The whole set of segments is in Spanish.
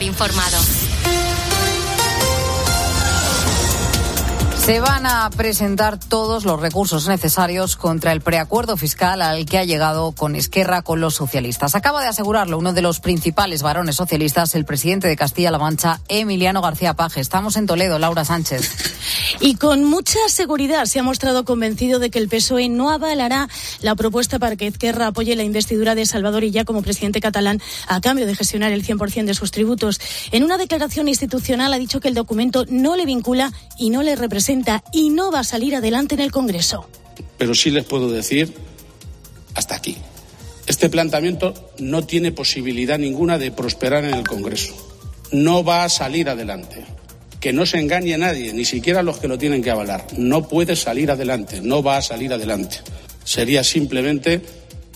informado. Se van a presentar todos los recursos necesarios contra el preacuerdo fiscal al que ha llegado con Esquerra con los socialistas. Acaba de asegurarlo uno de los principales varones socialistas, el presidente de Castilla-La Mancha, Emiliano García Paje. Estamos en Toledo, Laura Sánchez. Y con mucha seguridad se ha mostrado convencido de que el PSOE no avalará la propuesta para que Esquerra apoye la investidura de Salvador Illa como presidente catalán a cambio de gestionar el 100% de sus tributos. En una declaración institucional ha dicho que el documento no le vincula y no le representa y no va a salir adelante en el Congreso. Pero sí les puedo decir hasta aquí. Este planteamiento no tiene posibilidad ninguna de prosperar en el Congreso. No va a salir adelante. Que no se engañe nadie, ni siquiera los que lo tienen que avalar. No puede salir adelante, no va a salir adelante. Sería simplemente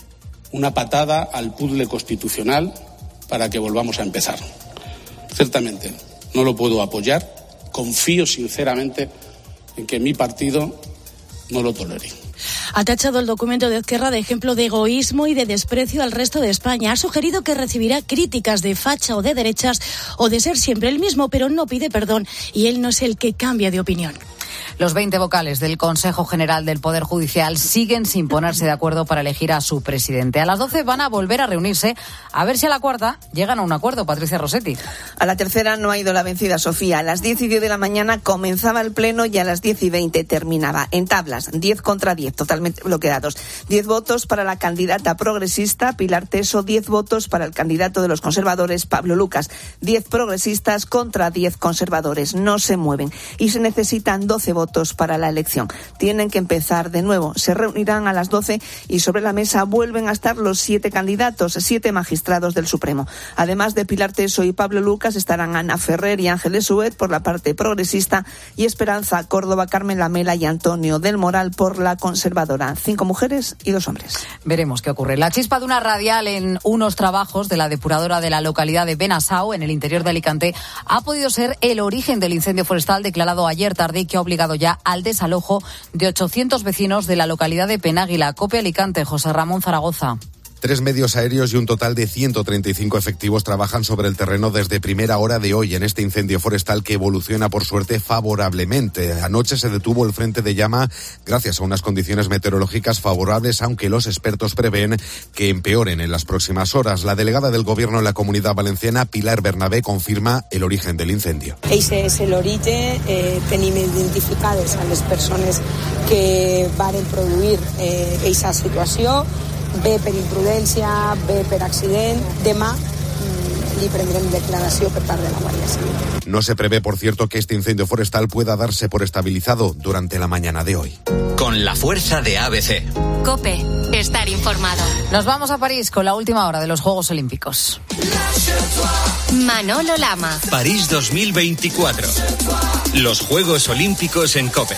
una patada al puzzle constitucional para que volvamos a empezar. Ciertamente, no lo puedo apoyar. Confío sinceramente en que mi partido no lo tolere. Ha tachado el documento de Esquerra de ejemplo de egoísmo y de desprecio al resto de España. Ha sugerido que recibirá críticas de facha o de derechas o de ser siempre el mismo, pero no pide perdón y él no es el que cambia de opinión. Los 20 vocales del Consejo General del Poder Judicial siguen sin ponerse de acuerdo para elegir a su presidente. A las 12 van a volver a reunirse a ver si a la cuarta llegan a un acuerdo. Patricia Rossetti. A la tercera no ha ido la vencida, Sofía. A las 10:10 de la mañana comenzaba el pleno y a las 10:20 terminaba. En tablas, 10 contra 10, totalmente bloqueados. 10 votos para la candidata progresista Pilar Teso, 10 votos para el candidato de los conservadores Pablo Lucas. 10 progresistas contra 10 conservadores. No se mueven. Y se necesitan 12 votos para la elección. Tienen que empezar de nuevo. Se reunirán a las 12 y sobre la mesa vuelven a estar los 7 candidatos, 7 magistrados del Supremo. Además de Pilar Teso y Pablo Lucas estarán Ana Ferrer y Ángeles Suet por la parte progresista y Esperanza Córdoba, Carmen Lamela y Antonio del Moral por la conservadora. 5 mujeres y 2 hombres. Veremos qué ocurre. La chispa de una radial en unos trabajos de la depuradora de la localidad de Benasau, en el interior de Alicante, ha podido ser el origen del incendio forestal declarado ayer tarde, que ha obligado ya al desalojo de 800 vecinos de la localidad de Penáguila. COPE Alicante, José Ramón Zaragoza. 3 medios aéreos y un total de 135 efectivos trabajan sobre el terreno desde primera hora de hoy en este incendio forestal que evoluciona por suerte favorablemente. Anoche se detuvo el frente de llama gracias a unas condiciones meteorológicas favorables, aunque los expertos prevén que empeoren en las próximas horas. La delegada del Gobierno en la Comunitat Valenciana, Pilar Bernabé, confirma el origen del incendio. Ese és l'origen, tenim identificades a les persones que varen produir aquesta situació, bé per imprudència, bé per accident. Demà li prendrem declaració per part de la Guàrdia Civil. No se prevé, por cierto, que este incendio forestal pueda darse por estabilizado durante la mañana de hoy. Con la fuerza de ABC. COPE, estar informado. Nos vamos a París con la última hora de los Juegos Olímpicos. Manolo Lama. París 2024. Los Juegos Olímpicos en COPE.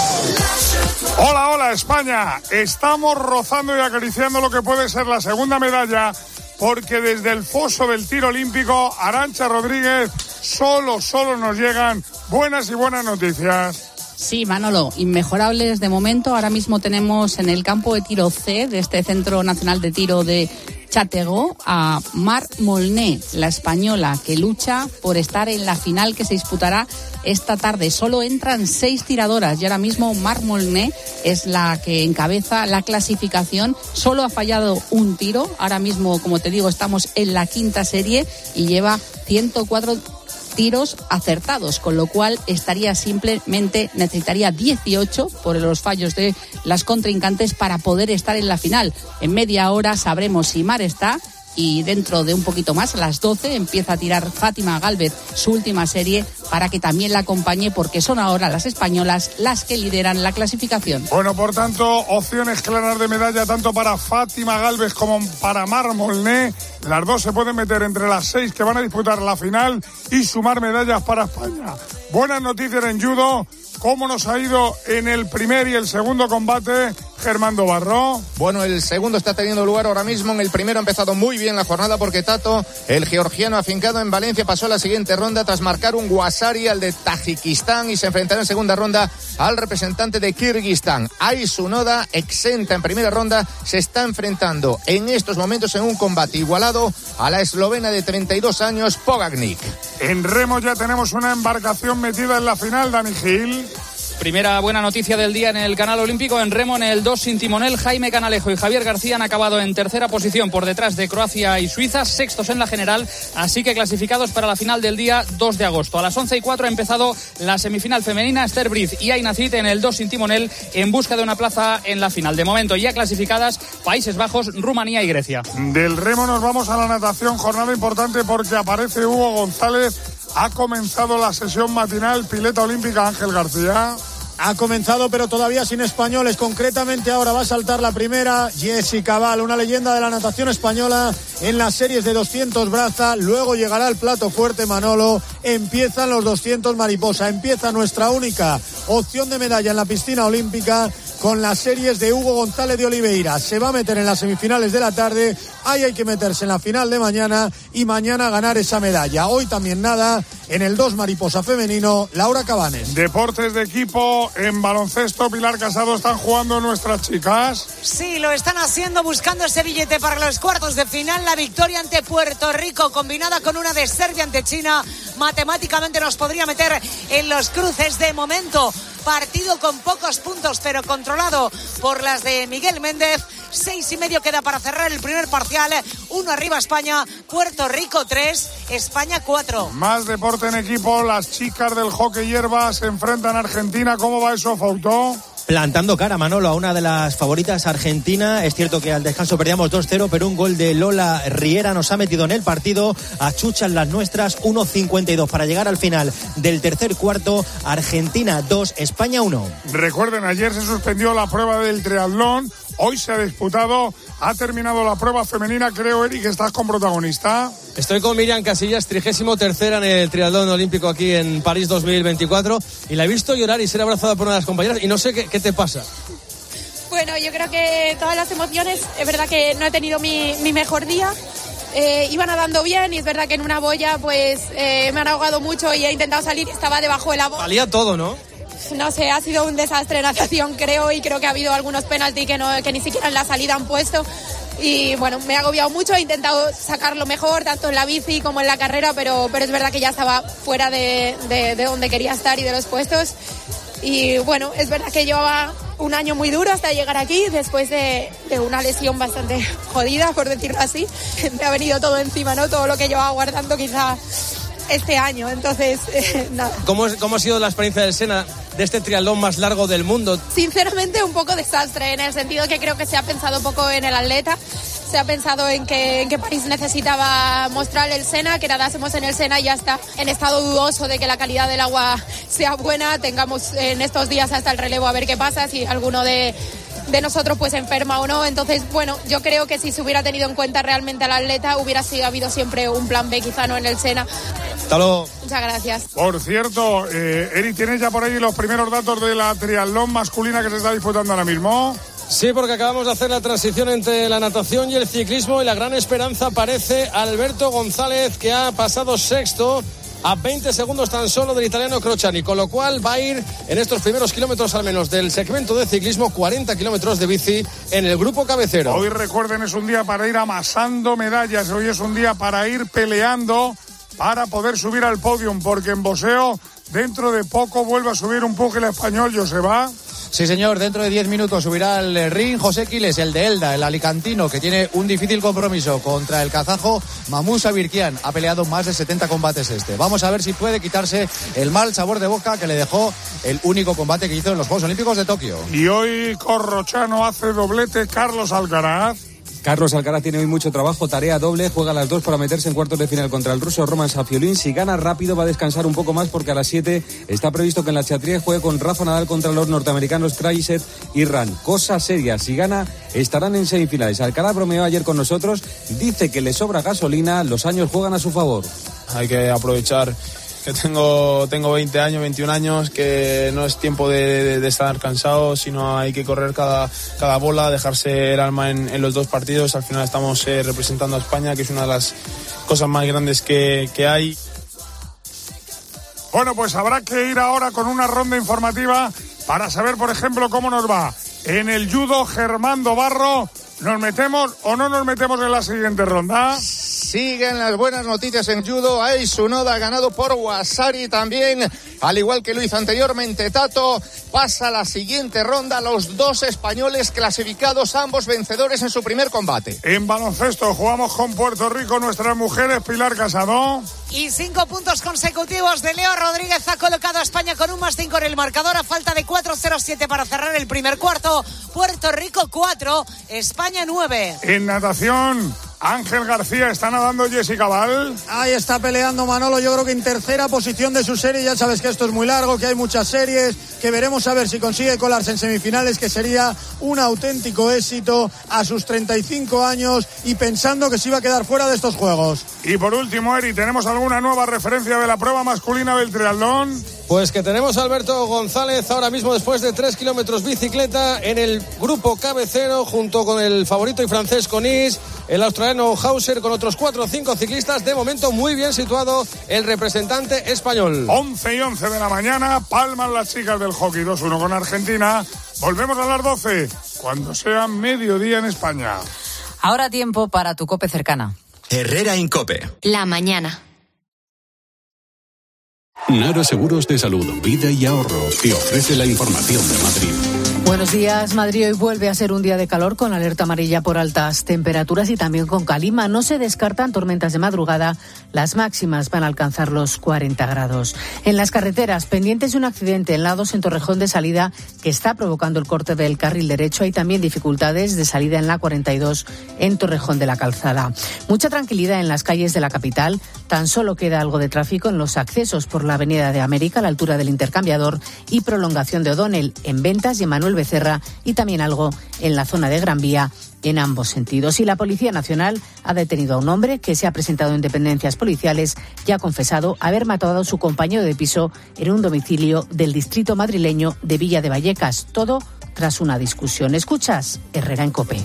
Hola, hola España. Estamos rozando y acariciando lo que puede ser la segunda medalla, porque desde el foso del tiro olímpico, Arantxa Rodríguez, solo nos llegan buenas y buenas noticias. Sí, Manolo, inmejorables de momento. Ahora mismo tenemos en el campo de tiro C de este Centro Nacional de Tiro de Châteauguay a Mar Molné, la española, que lucha por estar en la final que se disputará esta tarde. Solo entran 6 tiradoras y ahora mismo Mar Molné es la que encabeza la clasificación. Solo ha fallado un tiro. Ahora mismo, como te digo, estamos en la 5ª serie y lleva 104 tiros acertados, con lo cual necesitaría 18 por los fallos de las contrincantes para poder estar en la final. En media hora sabremos si Mar está, y dentro de un poquito más, a las 12, empieza a tirar Fátima Gálvez su última serie para que también la acompañe, porque son ahora las españolas las que lideran la clasificación. Bueno, por tanto, opciones claras de medalla tanto para Fátima Gálvez como para Mar Molné. Las dos se pueden meter entre las 6 que van a disputar la final y sumar medallas para España. Buenas noticias en judo. Cómo nos ha ido en el primer y el segundo combate Germán Dobarro. Bueno, el segundo está teniendo lugar ahora mismo. En el primero ha empezado muy bien la jornada porque Tato, el georgiano afincado en Valencia, pasó a la siguiente ronda tras marcar un Guasari al de Tayikistán y se enfrentará en segunda ronda al representante de Kirguistán. Aisu Noda, exenta en primera ronda, se está enfrentando en estos momentos en un combate igualado a la eslovena de 32 años, Pogacnik. En remo ya tenemos una embarcación metida en la final, Dani Gil. Primera buena noticia del día en el canal olímpico. En remo, en el 2 sin timonel, Jaime Canalejo y Javier García han acabado en tercera posición por detrás de Croacia y Suiza, sextos en la general, así que clasificados para la final del día 2 de agosto. A las 11:04 ha empezado la semifinal femenina. Esther Briz y Aina Cid en el 2 sin timonel en busca de una plaza en la final. De momento ya clasificadas Países Bajos, Rumanía y Grecia. Del remo nos vamos a la natación, jornada importante porque aparece Hugo González. Ha comenzado la sesión matinal, pileta olímpica, Ángel García. Ha comenzado, pero todavía sin españoles. Concretamente ahora va a saltar la primera, Jessica Val, una leyenda de la natación española en las series de 200 braza. Luego llegará el plato fuerte, Manolo. Empiezan los 200 mariposa. Empieza nuestra única opción de medalla en la piscina olímpica con las series de Hugo González de Oliveira. Se va a meter en las semifinales de la tarde. Ahí hay que meterse en la final de mañana y mañana ganar esa medalla. Hoy también nada en el 2 mariposa femenino, Laura Cabanes. Deportes de equipo en baloncesto, Pilar Casado, están jugando nuestras chicas. Sí, lo están haciendo, buscando ese billete para los cuartos de final. La victoria ante Puerto Rico combinada con una de Serbia ante China matemáticamente nos podría meter en los cruces. De momento partido con pocos puntos pero controlado por las de Miguel Méndez. 6:30 queda para cerrar el primer parcial. 1 arriba España, Puerto Rico 3, España 4. Más deporte en equipo, las chicas del hockey hierba se enfrentan a Argentina. ¿Cómo va eso, Fautó? Plantando cara, Manolo, a una de las favoritas, Argentina. Es cierto que al descanso perdíamos 2-0, pero un gol de Lola Riera nos ha metido en el partido. Achuchan las nuestras, 1:52 para llegar al final del tercer cuarto. Argentina 2, España 1. Recuerden, ayer se suspendió la prueba del triatlón. Hoy se ha disputado, ha terminado la prueba femenina. Creo, Eric, que estás con protagonista. Estoy con Miriam Casillas, 33ª en el triatlón olímpico aquí en París 2024. Y la he visto llorar y ser abrazada por una de las compañeras. Y no sé qué te pasa. Bueno, yo creo que todas las emociones, es verdad que no he tenido mi mejor día. Iba nadando bien y es verdad que en una boya pues me han ahogado mucho y he intentado salir y estaba debajo de la boya. Salía todo, ¿no? No sé, ha sido un desastre de natación, creo, y creo que ha habido algunos penaltis que ni siquiera en la salida han puesto. Y bueno, me he agobiado mucho, he intentado sacarlo mejor, tanto en la bici como en la carrera, pero es verdad que ya estaba fuera de donde quería estar y de los puestos. Y bueno, es verdad que llevaba un año muy duro hasta llegar aquí, después de una lesión bastante jodida, por decirlo así. Me ha venido todo encima, ¿no? Todo lo que llevaba guardando quizá este año, entonces nada. ¿Cómo ha sido la experiencia del Sena, de este triatlón más largo del mundo? Sinceramente un poco desastre, en el sentido que creo que se ha pensado poco en el atleta, se ha pensado en que París necesitaba mostrar el Sena, que nadásemos en el Sena y ya está. En estado dudoso de que la calidad del agua sea buena, tengamos en estos días hasta el relevo a ver qué pasa, si alguno de nosotros pues enferma o no. Entonces, bueno, yo creo que si se hubiera tenido en cuenta realmente al atleta, hubiera habido siempre un plan B, quizá no en el Sena. Hasta luego. Muchas gracias. Por cierto, Eri, ¿tienes ya por ahí los primeros datos de la triatlón masculina que se está disputando ahora mismo? Sí, porque acabamos de hacer la transición entre la natación y el ciclismo y la gran esperanza parece Alberto González, que ha pasado sexto a 20 segundos tan solo del italiano Crociani, con lo cual va a ir en estos primeros kilómetros al menos del segmento de ciclismo 40 kilómetros de bici en el grupo cabecero. Hoy, recuerden, es un día para ir amasando medallas, hoy es un día para ir peleando para poder subir al podium, porque en boxeo dentro de poco vuelve a subir un púgil español, Joseba. Sí, señor, dentro de 10 minutos subirá al ring José Quiles, el de Elda, el alicantino, que tiene un difícil compromiso contra el kazajo Mamusa Birkian. Ha peleado más de 70 combates este. Vamos a ver si puede quitarse el mal sabor de boca que le dejó el único combate que hizo en los Juegos Olímpicos de Tokio. Y hoy Corrochano hace doblete, Carlos Alcaraz. Carlos Alcaraz tiene hoy mucho trabajo, tarea doble, juega a las 2 para meterse en cuartos de final contra el ruso Roman Safiolin. Si gana rápido va a descansar un poco más porque a las 7 está previsto que en la Chatrier juegue con Rafa Nadal contra los norteamericanos Krajicek y Ran. Cosa seria, si gana estarán en semifinales. Alcaraz bromeó ayer con nosotros, dice que le sobra gasolina, los años juegan a su favor. Hay que aprovechar que tengo 20 años, 21 años, que no es tiempo de estar cansado, sino hay que correr cada bola, dejarse el alma en los dos partidos. Al final estamos representando a España, que es una de las cosas más grandes que hay. Bueno, pues habrá que ir ahora con una ronda informativa para saber, por ejemplo, cómo nos va en el judo. Germán Barro, ¿nos metemos o no nos metemos en la siguiente ronda? Siguen las buenas noticias en judo. Ai Tsunoda ha ganado por Wasari también, al igual que lo hizo anteriormente Tato. Pasa a la siguiente ronda, los dos españoles clasificados, ambos vencedores en su primer combate. En baloncesto jugamos con Puerto Rico, nuestras mujeres. Pilar Casado. Y 5 puntos consecutivos de Leo Rodríguez ha colocado a España con un +5 en el marcador a falta de 4:07 para cerrar el primer cuarto. Puerto Rico 4, España 9. En natación, Ángel García, está nadando Jessica Val. Ahí está peleando Manolo, yo creo que en tercera posición de su serie. Ya sabes que esto es muy largo, que hay muchas series, que veremos a ver si consigue colarse en semifinales, que sería un auténtico éxito a sus 35 años y pensando que se iba a quedar fuera de estos juegos. Y por último, Eri, ¿tenemos alguna nueva referencia de la prueba masculina del triatlón? Pues que tenemos a Alberto González ahora mismo después de 3 kilómetros bicicleta en el grupo cabecero junto con el favorito y francés Conis, el australiano Hauser con otros 4 o 5 ciclistas. De momento muy bien situado el representante español. 11:11 de la mañana, palman las chicas del hockey 2-1 con Argentina. Volvemos a las 12, cuando sea mediodía en España. Ahora tiempo para tu COPE cercana. Herrera Incope. La mañana. Nara Seguros de Salud, Vida y Ahorro te ofrece la información de Madrid. Buenos días, Madrid hoy vuelve a ser un día de calor con alerta amarilla por altas temperaturas y también con calima. No se descartan tormentas de madrugada, las máximas van a alcanzar los 40 grados. En las carreteras, pendientes de un accidente en la 2 en Torrejón de salida que está provocando el corte del carril derecho. Hay también dificultades de salida en la 42 en Torrejón de la Calzada. Mucha tranquilidad en las calles de la capital, tan solo queda algo de tráfico en los accesos por la Avenida de América a la altura del Intercambiador y prolongación de O'Donnell en Ventas y Manuel Becerra, y también algo en la zona de Gran Vía en ambos sentidos. Y la Policía Nacional ha detenido a un hombre que se ha presentado en dependencias policiales y ha confesado haber matado a su compañero de piso en un domicilio del distrito madrileño de Villa de Vallecas. Todo tras una discusión. Escuchas Herrera en COPE.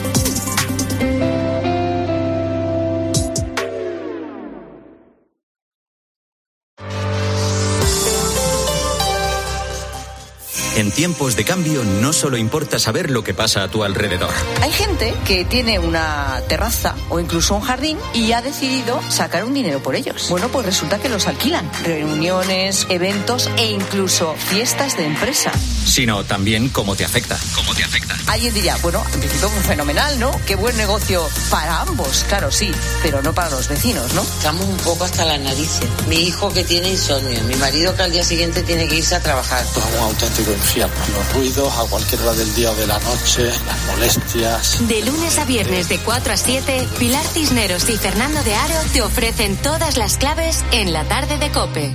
En tiempos de cambio no solo importa saber lo que pasa a tu alrededor. Hay gente que tiene una terraza o incluso un jardín y ha decidido sacar un dinero por ellos. Bueno, pues resulta que los alquilan. Reuniones, eventos e incluso fiestas de empresa. Sino también cómo te afecta. ¿Cómo te afecta? Alguien diría, bueno, en principio fenomenal, ¿no? Qué buen negocio para ambos, claro, sí, pero no para los vecinos, ¿no? Estamos un poco hasta las narices. Mi hijo que tiene insomnio, mi marido que al día siguiente tiene que irse a trabajar. Esto es un auténtico infierno. Los ruidos a cualquier hora del día o de la noche, las molestias. De lunes a viernes de 4 a 7, Pilar Cisneros y Fernando de Aro te ofrecen todas las claves en la tarde de COPE.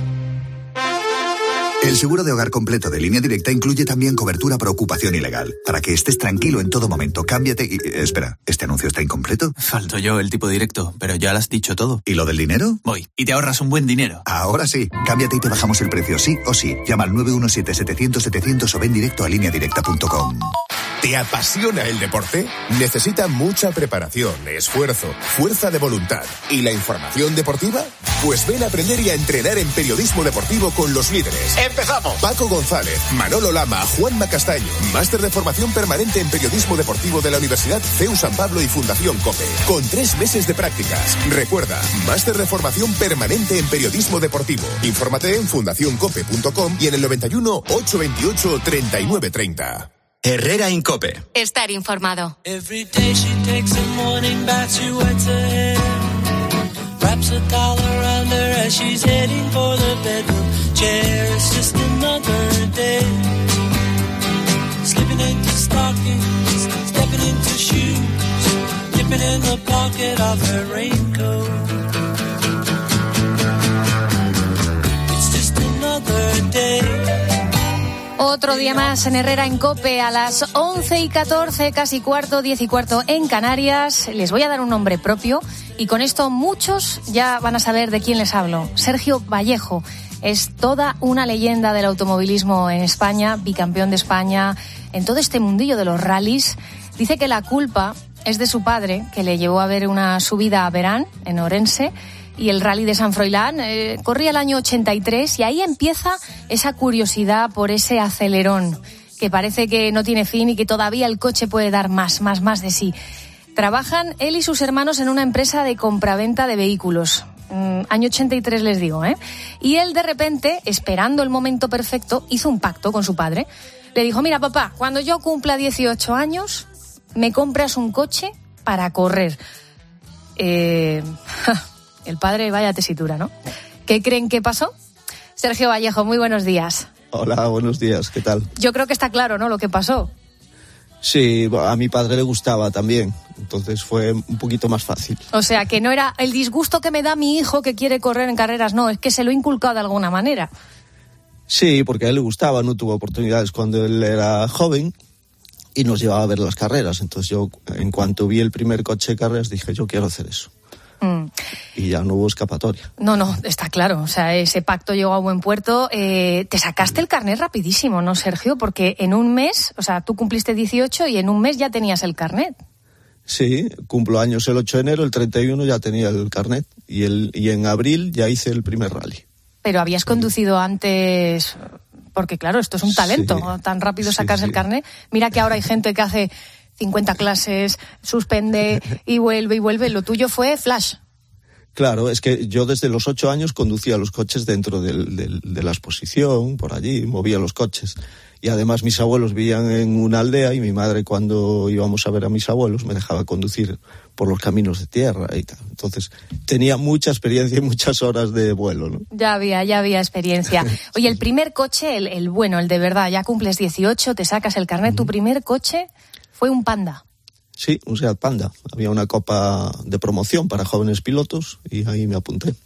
El seguro de hogar completo de Línea Directa incluye también cobertura por ocupación ilegal. Para que estés tranquilo en todo momento, cámbiate y... Espera, ¿este anuncio está incompleto? Falto yo el tipo directo, pero ya lo has dicho todo. ¿Y lo del dinero? Voy, y te ahorras un buen dinero. Ahora sí, cámbiate y te bajamos el precio sí o sí. Llama al 917-700-700 o ven directo a lineadirecta.com. ¿Te apasiona el deporte? Necesita mucha preparación, esfuerzo, fuerza de voluntad. ¿Y la información deportiva? Pues ven a aprender y a entrenar en periodismo deportivo con los líderes. ¡Empezamos! Paco González, Manolo Lama, Juanma Castaño. Máster de formación permanente en periodismo deportivo de la Universidad CEU San Pablo y Fundación COPE. Con 3 meses de prácticas. Recuerda, máster de formación permanente en periodismo deportivo. Infórmate en fundacioncope.com y en el 91 828 3930. Herrera Incope. Estar informado. Every day she takes a morning bath, she wets her hair, wraps a towel around her as she's heading for the bedroom chair. It's just another day, slipping into stockings, stepping into shoes, dipping in the pocket of her raincoat. It's just another day. Otro día más en Herrera en COPE a las 11:14, casi cuarto, 10:15 en Canarias. Les voy a dar un nombre propio Y con esto muchos ya van a saber de quién les hablo. Sergio Vallejo es toda una leyenda del automovilismo en España, bicampeón de España, en todo este mundillo de los rallies. Dice que la culpa es de su padre, que le llevó a ver una subida a Verán, en Orense, y el rally de San Froilán. Corría el año 83 y ahí empieza esa curiosidad por ese acelerón, que parece que no tiene fin y que todavía el coche puede dar más de sí. Trabajan él y sus hermanos en una empresa de compraventa de vehículos. Año 83 les digo, ¿eh? Y él de repente, esperando el momento perfecto, hizo un pacto con su padre. Le dijo, mira papá, cuando yo cumpla 18 años, me compras un coche para correr. El padre, vaya tesitura, ¿no? ¿Qué creen que pasó? Sergio Vallejo, muy buenos días. Hola, buenos días, ¿qué tal? Yo creo que está claro, ¿no?, lo que pasó. Sí, a mi padre le gustaba también, entonces fue un poquito más fácil. O sea, que no era el disgusto que me da mi hijo que quiere correr en carreras, no, es que se lo he inculcado de alguna manera. Sí, porque a él le gustaba, no tuvo oportunidades cuando él era joven y nos llevaba a ver las carreras. Entonces yo, en cuanto vi el primer coche de carreras, dije, yo quiero hacer eso. Y ya no hubo escapatoria. No, está claro. O sea, ese pacto llegó a buen puerto. Te sacaste el carnet rapidísimo, ¿no, Sergio? Porque en un mes, o sea, tú cumpliste 18 y en un mes ya tenías el carnet. Sí, cumplo años el 8 de enero, el 31 ya tenía el carnet y en abril ya hice el primer rally. Pero habías conducido antes, porque claro, esto es un talento, sí, tan rápido sacarse el carnet. Mira que ahora hay gente que hace 50 clases, suspende y vuelve. Lo tuyo fue flash. Claro, es que yo desde los 8 años conducía los coches dentro de la exposición, por allí, movía los coches. Y además mis abuelos vivían en una aldea y mi madre, cuando íbamos a ver a mis abuelos, me dejaba conducir por los caminos de tierra y tal. Entonces tenía mucha experiencia y muchas horas de vuelo, ¿no? Ya había experiencia. Oye, el primer coche, el bueno, el de verdad, ya cumples 18, te sacas el carnet, tu primer coche fue un Panda. Sí, un Seat Panda. Había una copa de promoción para jóvenes pilotos y ahí me apunté.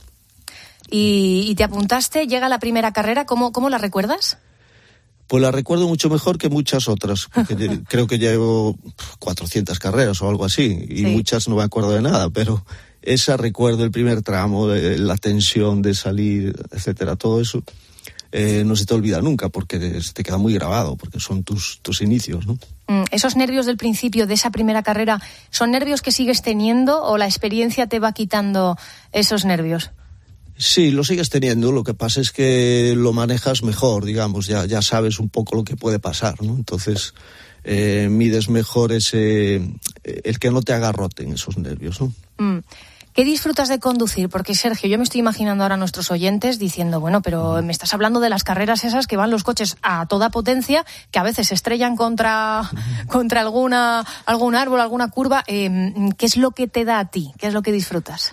¿Y te apuntaste? Llega la primera carrera, ¿cómo la recuerdas? Pues la recuerdo mucho mejor que muchas otras, porque creo que llevo 400 carreras o algo así, y muchas no me acuerdo de nada, pero esa recuerdo, el primer tramo, la tensión de salir, etcétera, todo eso no se te olvida nunca, porque se te queda muy grabado, porque son tus inicios, ¿no? ¿Esos nervios del principio de esa primera carrera son nervios que sigues teniendo o la experiencia te va quitando esos nervios? Sí, lo sigues teniendo, lo que pasa es que lo manejas mejor, digamos, ya sabes un poco lo que puede pasar, ¿no? Entonces mides mejor el que no te agarroten esos nervios, ¿no? ¿Qué disfrutas de conducir? Porque, Sergio, yo me estoy imaginando ahora a nuestros oyentes diciendo, bueno, pero me estás hablando de las carreras esas que van los coches a toda potencia, que a veces se estrellan contra algún árbol, alguna curva. ¿Qué es lo que te da a ti? ¿Qué es lo que disfrutas?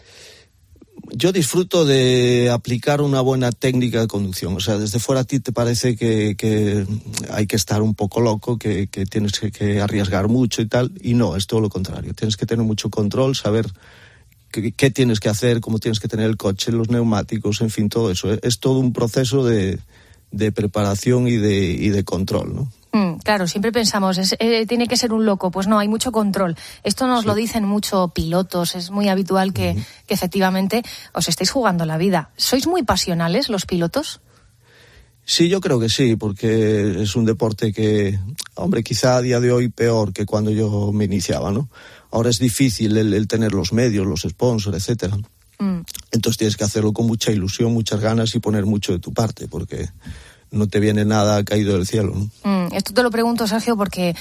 Yo disfruto de aplicar una buena técnica de conducción. O sea, desde fuera a ti te parece que hay que estar un poco loco, que tienes que arriesgar mucho y tal. Y no, es todo lo contrario. Tienes que tener mucho control, saber qué tienes que hacer, cómo tienes que tener el coche, los neumáticos, en fin, todo eso. Es todo un proceso de preparación y de control, ¿no? Claro, siempre pensamos, tiene que ser un loco. Pues no, hay mucho control. Esto nos lo dicen mucho pilotos. Es muy habitual que efectivamente os estéis jugando la vida. ¿Sois muy pasionales los pilotos? Sí, yo creo que sí, porque es un deporte que, hombre, quizá a día de hoy peor que cuando yo me iniciaba, ¿no? Ahora es difícil el tener los medios, los sponsors, etcétera. Entonces tienes que hacerlo con mucha ilusión, muchas ganas y poner mucho de tu parte, porque no te viene nada caído del cielo, ¿no? Esto te lo pregunto, Sergio, porque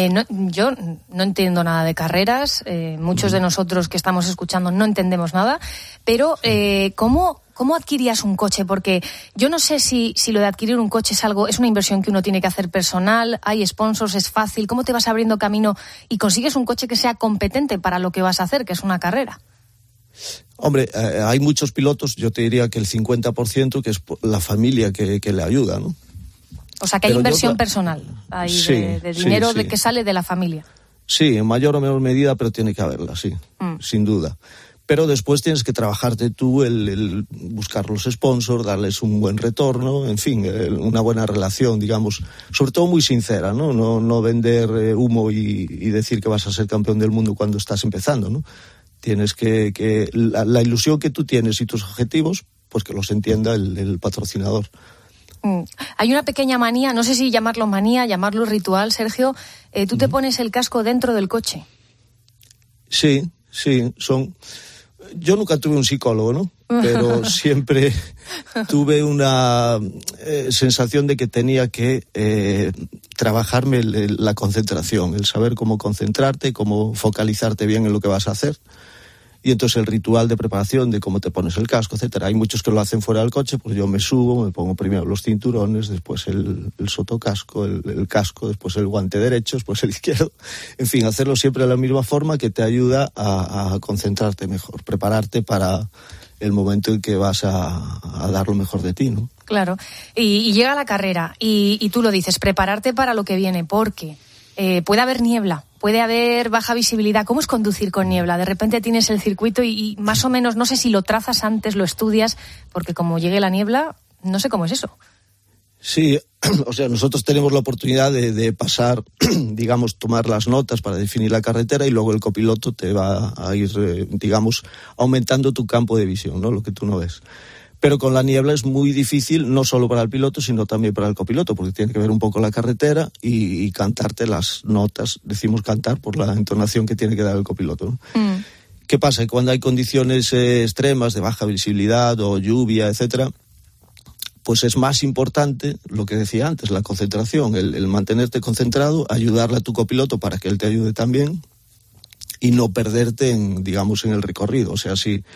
yo no entiendo nada de carreras, muchos de nosotros que estamos escuchando no entendemos nada, pero ¿cómo adquirías un coche? Porque yo no sé si lo de adquirir un coche es una inversión que uno tiene que hacer personal, hay sponsors, es fácil, ¿cómo te vas abriendo camino y consigues un coche que sea competente para lo que vas a hacer, que es una carrera? Hombre, hay muchos pilotos, yo te diría que el 50% que es la familia que le ayuda, ¿no? O sea, que hay inversión personal, hay de dinero de que sale de la familia. Sí, en mayor o menor medida, pero tiene que haberla, sí, sin duda. Pero después tienes que trabajarte tú, el buscar los sponsors, darles un buen retorno, en fin, una buena relación, digamos, sobre todo muy sincera, ¿no? No vender humo y decir que vas a ser campeón del mundo cuando estás empezando, ¿no? Tienes que la ilusión que tú tienes y tus objetivos, pues que los entienda el patrocinador. Hay una pequeña manía, no sé si llamarlo manía, llamarlo ritual, Sergio. Tú te pones el casco dentro del coche. Sí, yo nunca tuve un psicólogo, ¿no? Pero siempre tuve una sensación de que tenía que trabajarme la concentración, el saber cómo concentrarte, cómo focalizarte bien en lo que vas a hacer. Y entonces el ritual de preparación de cómo te pones el casco, etcétera. Hay muchos que lo hacen fuera del coche, pues yo me subo, me pongo primero los cinturones, después el sotocasco, el casco, después el guante derecho, después el izquierdo. En fin, hacerlo siempre de la misma forma que te ayuda a concentrarte mejor, prepararte para el momento en que vas a dar lo mejor de ti, ¿no? Claro. Y llega la carrera y tú lo dices, prepararte para lo que viene, porque puede haber niebla. Puede haber baja visibilidad. ¿Cómo es conducir con niebla? De repente tienes el circuito y más o menos, no sé si lo trazas antes, lo estudias, porque como llegue la niebla, no sé cómo es eso. Sí, o sea, nosotros tenemos la oportunidad de pasar, digamos, tomar las notas para definir la carretera y luego el copiloto te va a ir, digamos, aumentando tu campo de visión, ¿no? Lo que tú no ves. Pero con la niebla es muy difícil, no solo para el piloto, sino también para el copiloto, porque tiene que ver un poco la carretera y cantarte las notas. Decimos cantar por la entonación que tiene que dar el copiloto, ¿no? ¿Qué pasa? Cuando hay condiciones extremas de baja visibilidad o lluvia, etcétera, pues es más importante lo que decía antes, la concentración, el mantenerte concentrado, ayudarle a tu copiloto para que él te ayude también y no perderte en el recorrido. O sea,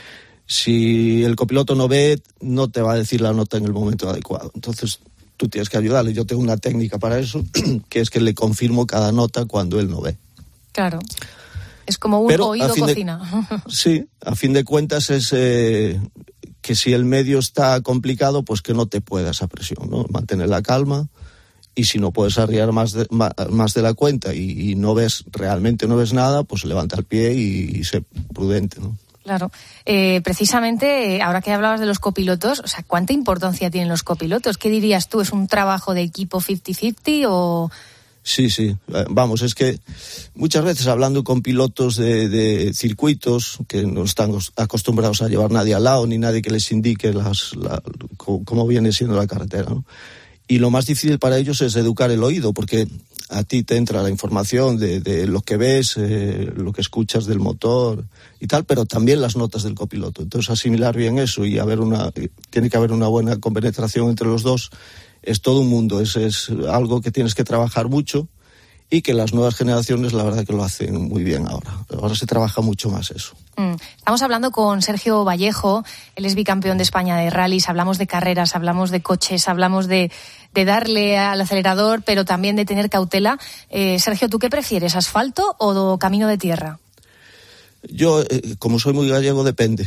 si el copiloto no ve, no te va a decir la nota en el momento adecuado. Entonces, tú tienes que ayudarle. Yo tengo una técnica para eso, que es que le confirmo cada nota cuando él no ve. Claro. Es como un oído cocina. Sí, a fin de cuentas es que si el medio está complicado, pues que no te pueda esa presión, ¿no? Mantener la calma. Y si no puedes arriar más de la cuenta y realmente no ves nada, pues levanta el pie y sé prudente, ¿no? Claro. Precisamente, ahora que hablabas de los copilotos, o sea, ¿cuánta importancia tienen los copilotos? ¿Qué dirías tú? ¿Es un trabajo de equipo 50-50 o...? Sí. Vamos, es que muchas veces hablando con pilotos de circuitos que no están acostumbrados a llevar nadie al lado, ni nadie que les indique cómo viene siendo la carretera, ¿no? Y lo más difícil para ellos es educar el oído, porque a ti te entra la información de lo que ves, lo que escuchas del motor y tal, pero también las notas del copiloto. Entonces asimilar bien eso y tiene que haber una buena compenetración entre los dos. Es todo un mundo, es algo que tienes que trabajar mucho y que las nuevas generaciones la verdad que lo hacen muy bien ahora. Ahora se trabaja mucho más eso. Estamos hablando con Sergio Vallejo, él es bicampeón de España de rallies, hablamos de carreras, hablamos de coches, hablamos de darle al acelerador, pero también de tener cautela. Sergio, ¿tú qué prefieres, asfalto o camino de tierra? Yo, como soy muy gallego, depende.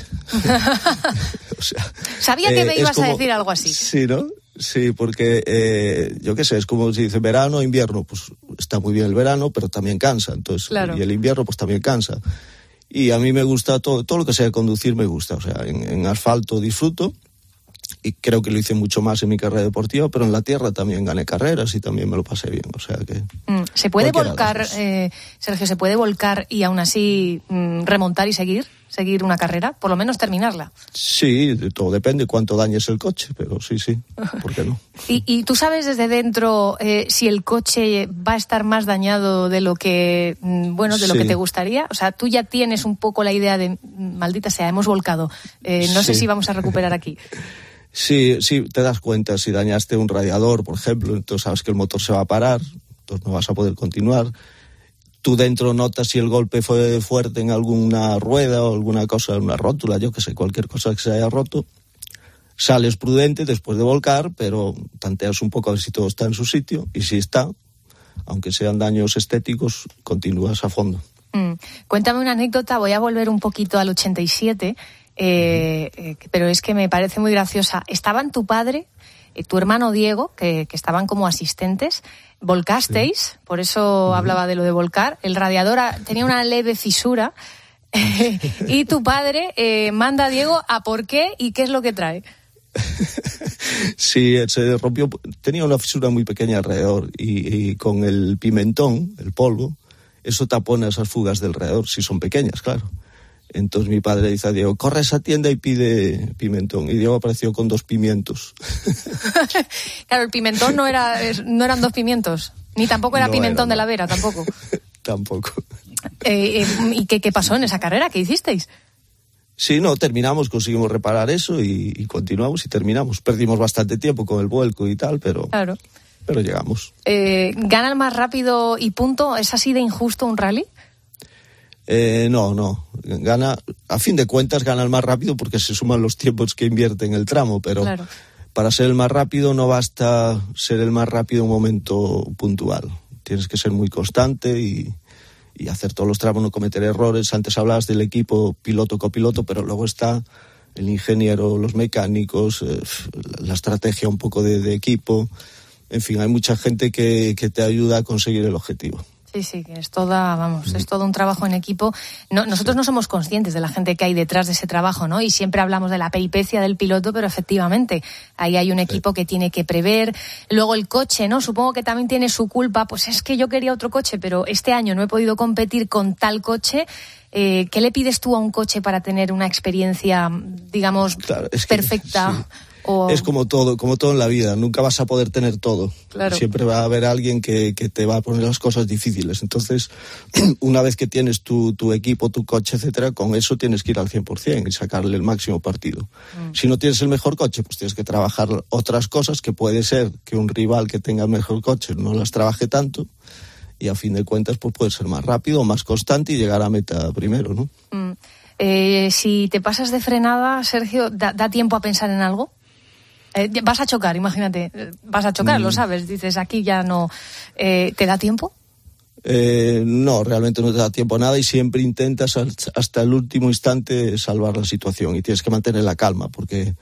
O sea, sabía que me ibas a decir algo así. Sí, ¿no? Sí, porque yo qué sé, es como si dice verano o invierno, pues está muy bien el verano, pero también cansa, entonces, claro. Y el invierno pues también cansa. Y a mí me gusta todo lo que sea conducir me gusta, o sea, en asfalto disfruto y creo que lo hice mucho más en mi carrera deportiva, pero en la tierra también gané carreras y también me lo pasé bien, o sea que... ¿Se puede volcar, Sergio, se puede volcar y aún así remontar y seguir una carrera? Por lo menos terminarla. Sí, todo depende cuánto dañes el coche, pero sí, ¿por qué no? ¿Y tú sabes desde dentro si el coche va a estar más dañado de lo que lo que te gustaría? O sea, tú ya tienes un poco la idea de, maldita sea, hemos volcado, no sé si vamos a recuperar aquí. Sí, te das cuenta, si dañaste un radiador, por ejemplo, entonces sabes que el motor se va a parar, entonces no vas a poder continuar. Tú dentro notas si el golpe fue fuerte en alguna rueda o alguna cosa, una rótula, yo que sé, cualquier cosa que se haya roto. Sales prudente después de volcar, pero tanteas un poco a ver si todo está en su sitio, y si está, aunque sean daños estéticos, continúas a fondo. Cuéntame una anécdota, voy a volver un poquito al 87, pero es que me parece muy graciosa. Estaban tu padre, tu hermano Diego, que estaban como asistentes, volcasteis, por eso hablaba de lo de volcar, el radiador tenía una leve fisura y tu padre manda a Diego a por qué y qué es lo que trae. Sí, se rompió, tenía una fisura muy pequeña alrededor y con el pimentón, el polvo, eso tapona esas fugas del radiador, si son pequeñas, claro. Entonces mi padre dice a Diego, corre a esa tienda y pide pimentón. Y Diego apareció con 2 pimientos. Claro, el pimentón no eran 2 pimientos, ni tampoco era pimentón de la Vera, tampoco. Tampoco. ¿Y qué pasó en esa carrera? ¿Qué hicisteis? Sí, no, terminamos, conseguimos reparar eso y continuamos y terminamos. Perdimos bastante tiempo con el vuelco y tal, pero llegamos. ¿Gana el más rápido y punto? ¿Es así de injusto un rally? No. Gana, a fin de cuentas, gana el más rápido porque se suman los tiempos que invierte en el tramo, pero para ser el más rápido no basta ser el más rápido en un momento puntual. Tienes que ser muy constante y hacer todos los tramos, no cometer errores. Antes hablabas del equipo piloto-copiloto, pero luego está el ingeniero, los mecánicos, la estrategia un poco de equipo. En fin, hay mucha gente que te ayuda a conseguir el objetivo. Sí, que es todo un trabajo en equipo. Nosotros no somos conscientes de la gente que hay detrás de ese trabajo, ¿no? Y siempre hablamos de la peripecia del piloto, pero efectivamente ahí hay un equipo que tiene que prever. Luego el coche, ¿no? Supongo que también tiene su culpa. Pues es que yo quería otro coche, pero este año no he podido competir con tal coche. ¿Qué le pides tú a un coche para tener una experiencia, digamos, perfecta? Sí. Es como todo en la vida, nunca vas a poder tener todo. Claro. Siempre va a haber alguien que te va a poner las cosas difíciles. Entonces, una vez que tienes tu equipo, tu coche, etcétera, con eso tienes que ir al 100% y sacarle el máximo partido. Si no tienes el mejor coche, pues tienes que trabajar otras cosas, que puede ser que un rival que tenga el mejor coche no las trabaje tanto, y a fin de cuentas pues puedes ser más rápido, más constante y llegar a meta primero, ¿no? Si te pasas de frenada, Sergio, ¿da tiempo a pensar en algo? Vas a chocar, imagínate, vas a chocar, lo sabes, dices, aquí ya no. ¿Te da tiempo? No, realmente no te da tiempo a nada y siempre intentas hasta el último instante salvar la situación y tienes que mantener la calma porque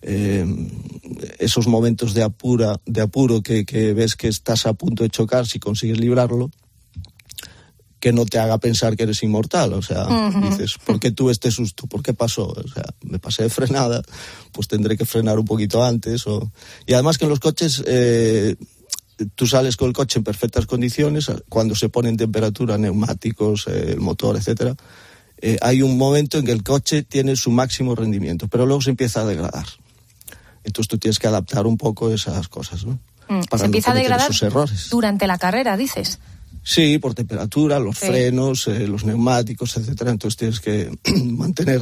esos momentos de apuro que ves que estás a punto de chocar, si consigues librarlo, que no te haga pensar que eres inmortal, o sea, dices, ¿por qué tuve este susto? ¿Por qué pasó? O sea, me pasé de frenada, pues tendré que frenar un poquito antes. Y además que en los coches, tú sales con el coche en perfectas condiciones, cuando se pone en temperatura, neumáticos, el motor, etcétera, hay un momento en que el coche tiene su máximo rendimiento, pero luego se empieza a degradar. Entonces tú tienes que adaptar un poco esas cosas, ¿no? Para se empieza a degradar esos errores. Durante la carrera, dices. Sí, por temperatura, los frenos, los neumáticos, etcétera. Entonces tienes que mantener,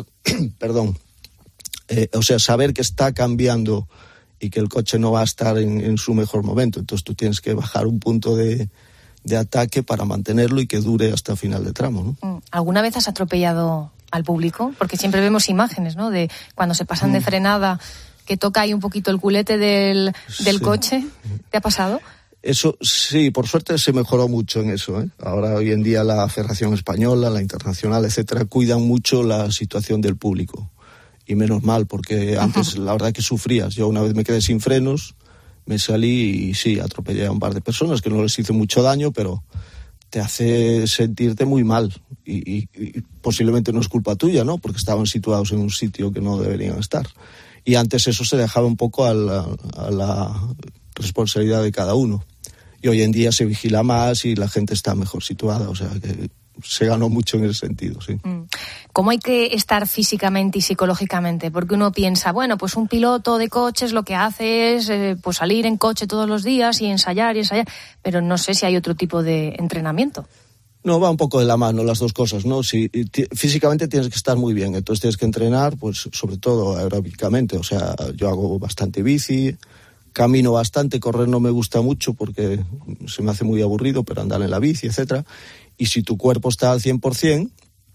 saber que está cambiando y que el coche no va a estar en su mejor momento. Entonces tú tienes que bajar un punto de ataque para mantenerlo y que dure hasta final de tramo, ¿no? ¿Alguna vez has atropellado al público? Porque siempre vemos imágenes, ¿no? De cuando se pasan de frenada, que toca ahí un poquito el culete del coche. ¿Te ha pasado? Eso sí, por suerte se mejoró mucho en eso, ¿eh? Ahora, hoy en día, la Federación Española, la Internacional, etcétera, cuidan mucho la situación del público. Y menos mal, porque antes la verdad que sufrías. Yo una vez me quedé sin frenos, me salí y sí, atropellé a un par de personas que no les hice mucho daño, pero te hace sentirte muy mal. Y posiblemente no es culpa tuya, ¿no? Porque estaban situados en un sitio que no deberían estar. Y antes eso se dejaba un poco a la responsabilidad de cada uno. Y hoy en día se vigila más y la gente está mejor situada, o sea que se ganó mucho en ese sentido, sí. ¿Cómo hay que estar físicamente y psicológicamente? Porque uno piensa, bueno, pues un piloto de coches lo que hace es pues salir en coche todos los días y ensayar, pero no sé si hay otro tipo de entrenamiento. No, va un poco de la mano las dos cosas, ¿no? Si físicamente tienes que estar muy bien, entonces tienes que entrenar, pues sobre todo aeróbicamente, o sea, yo hago bastante bici, camino bastante, correr no me gusta mucho porque se me hace muy aburrido, pero andar en la bici, etcétera. Y si tu cuerpo está al 100%,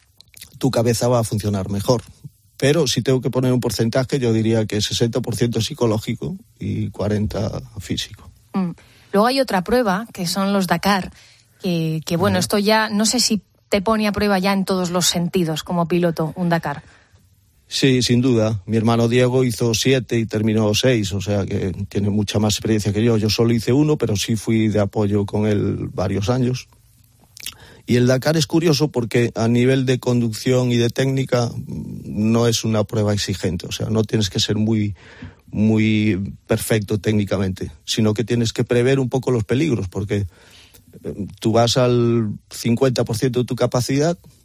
tu cabeza va a funcionar mejor. Pero si tengo que poner un porcentaje, yo diría que 60% psicológico y 40% físico. Luego hay otra prueba, que son los Dakar, que bueno, esto ya, no sé si te pone a prueba ya en todos los sentidos como piloto, un Dakar. Sí, sin duda. Mi hermano Diego hizo 7 y terminó 6, o sea que tiene mucha más experiencia que yo. Yo solo hice 1, pero sí fui de apoyo con él varios años. Y el Dakar es curioso porque a nivel de conducción y de técnica no es una prueba exigente, o sea, no tienes que ser muy perfecto técnicamente, sino que tienes que prever un poco los peligros, porque tú vas al 50% de tu capacidad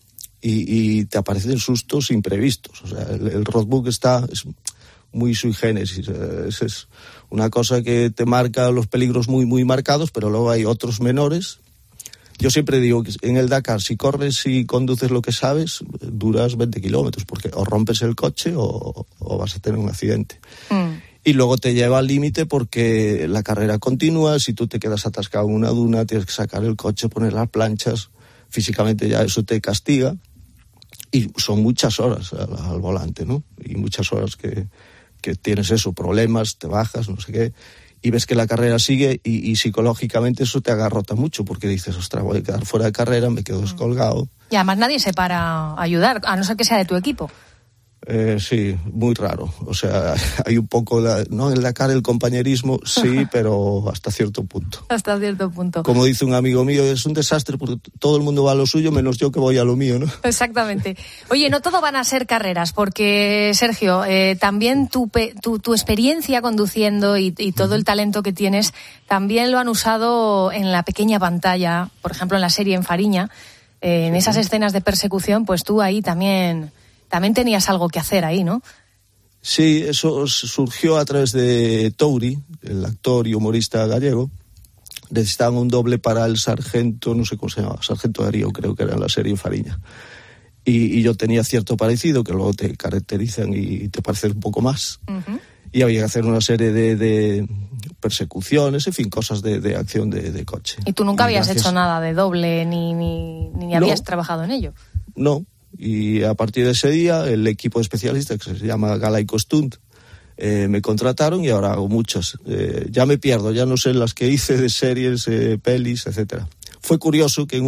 y te aparecen sustos imprevistos. O sea, el roadbook es muy sui generis. Es una cosa que te marca los peligros muy, muy marcados, pero luego hay otros menores. Yo siempre digo que en el Dakar, si corres y conduces lo que sabes, duras 20 kilómetros, porque o rompes el coche o vas a tener un accidente. Y luego te lleva al límite porque la carrera continúa, si tú te quedas atascado en una duna, tienes que sacar el coche, poner las planchas, físicamente ya eso te castiga. Y son muchas horas al volante, ¿no? Y muchas horas que tienes eso, problemas, te bajas, no sé qué, y ves que la carrera sigue y psicológicamente eso te agarrota mucho porque dices, ostras, voy a quedar fuera de carrera, me quedo descolgado. Y además nadie se para a ayudar, a no ser que sea de tu equipo. Sí, muy raro. O sea, hay un poco, ¿no? En el Dakar el compañerismo, sí, pero hasta cierto punto. Hasta cierto punto. Como dice un amigo mío, es un desastre porque todo el mundo va a lo suyo, menos yo que voy a lo mío, ¿no? Exactamente. Oye, no todo van a ser carreras, porque, Sergio, también tu experiencia conduciendo y todo el talento que tienes, también lo han usado en la pequeña pantalla, por ejemplo, en la serie en Fariña, en esas escenas de persecución, pues tú ahí también tenías algo que hacer ahí, ¿no? Sí, eso surgió a través de Touri, el actor y humorista gallego. Necesitaban un doble para el sargento, no sé cómo se llamaba, Sargento Darío, creo que era en la serie Fariña. Y yo tenía cierto parecido, que luego te caracterizan y te parecen un poco más. Uh-huh. Y había que hacer una serie de persecuciones, en fin, cosas de acción de coche. ¿Y tú nunca habías hecho nada de doble ni habías trabajado en ello? No. Y a partir de ese día, el equipo de especialistas, que se llama Galaico Stunt, me contrataron y ahora hago muchas. Ya me pierdo, ya no sé las que hice de series, pelis, etcétera. Fue curioso que en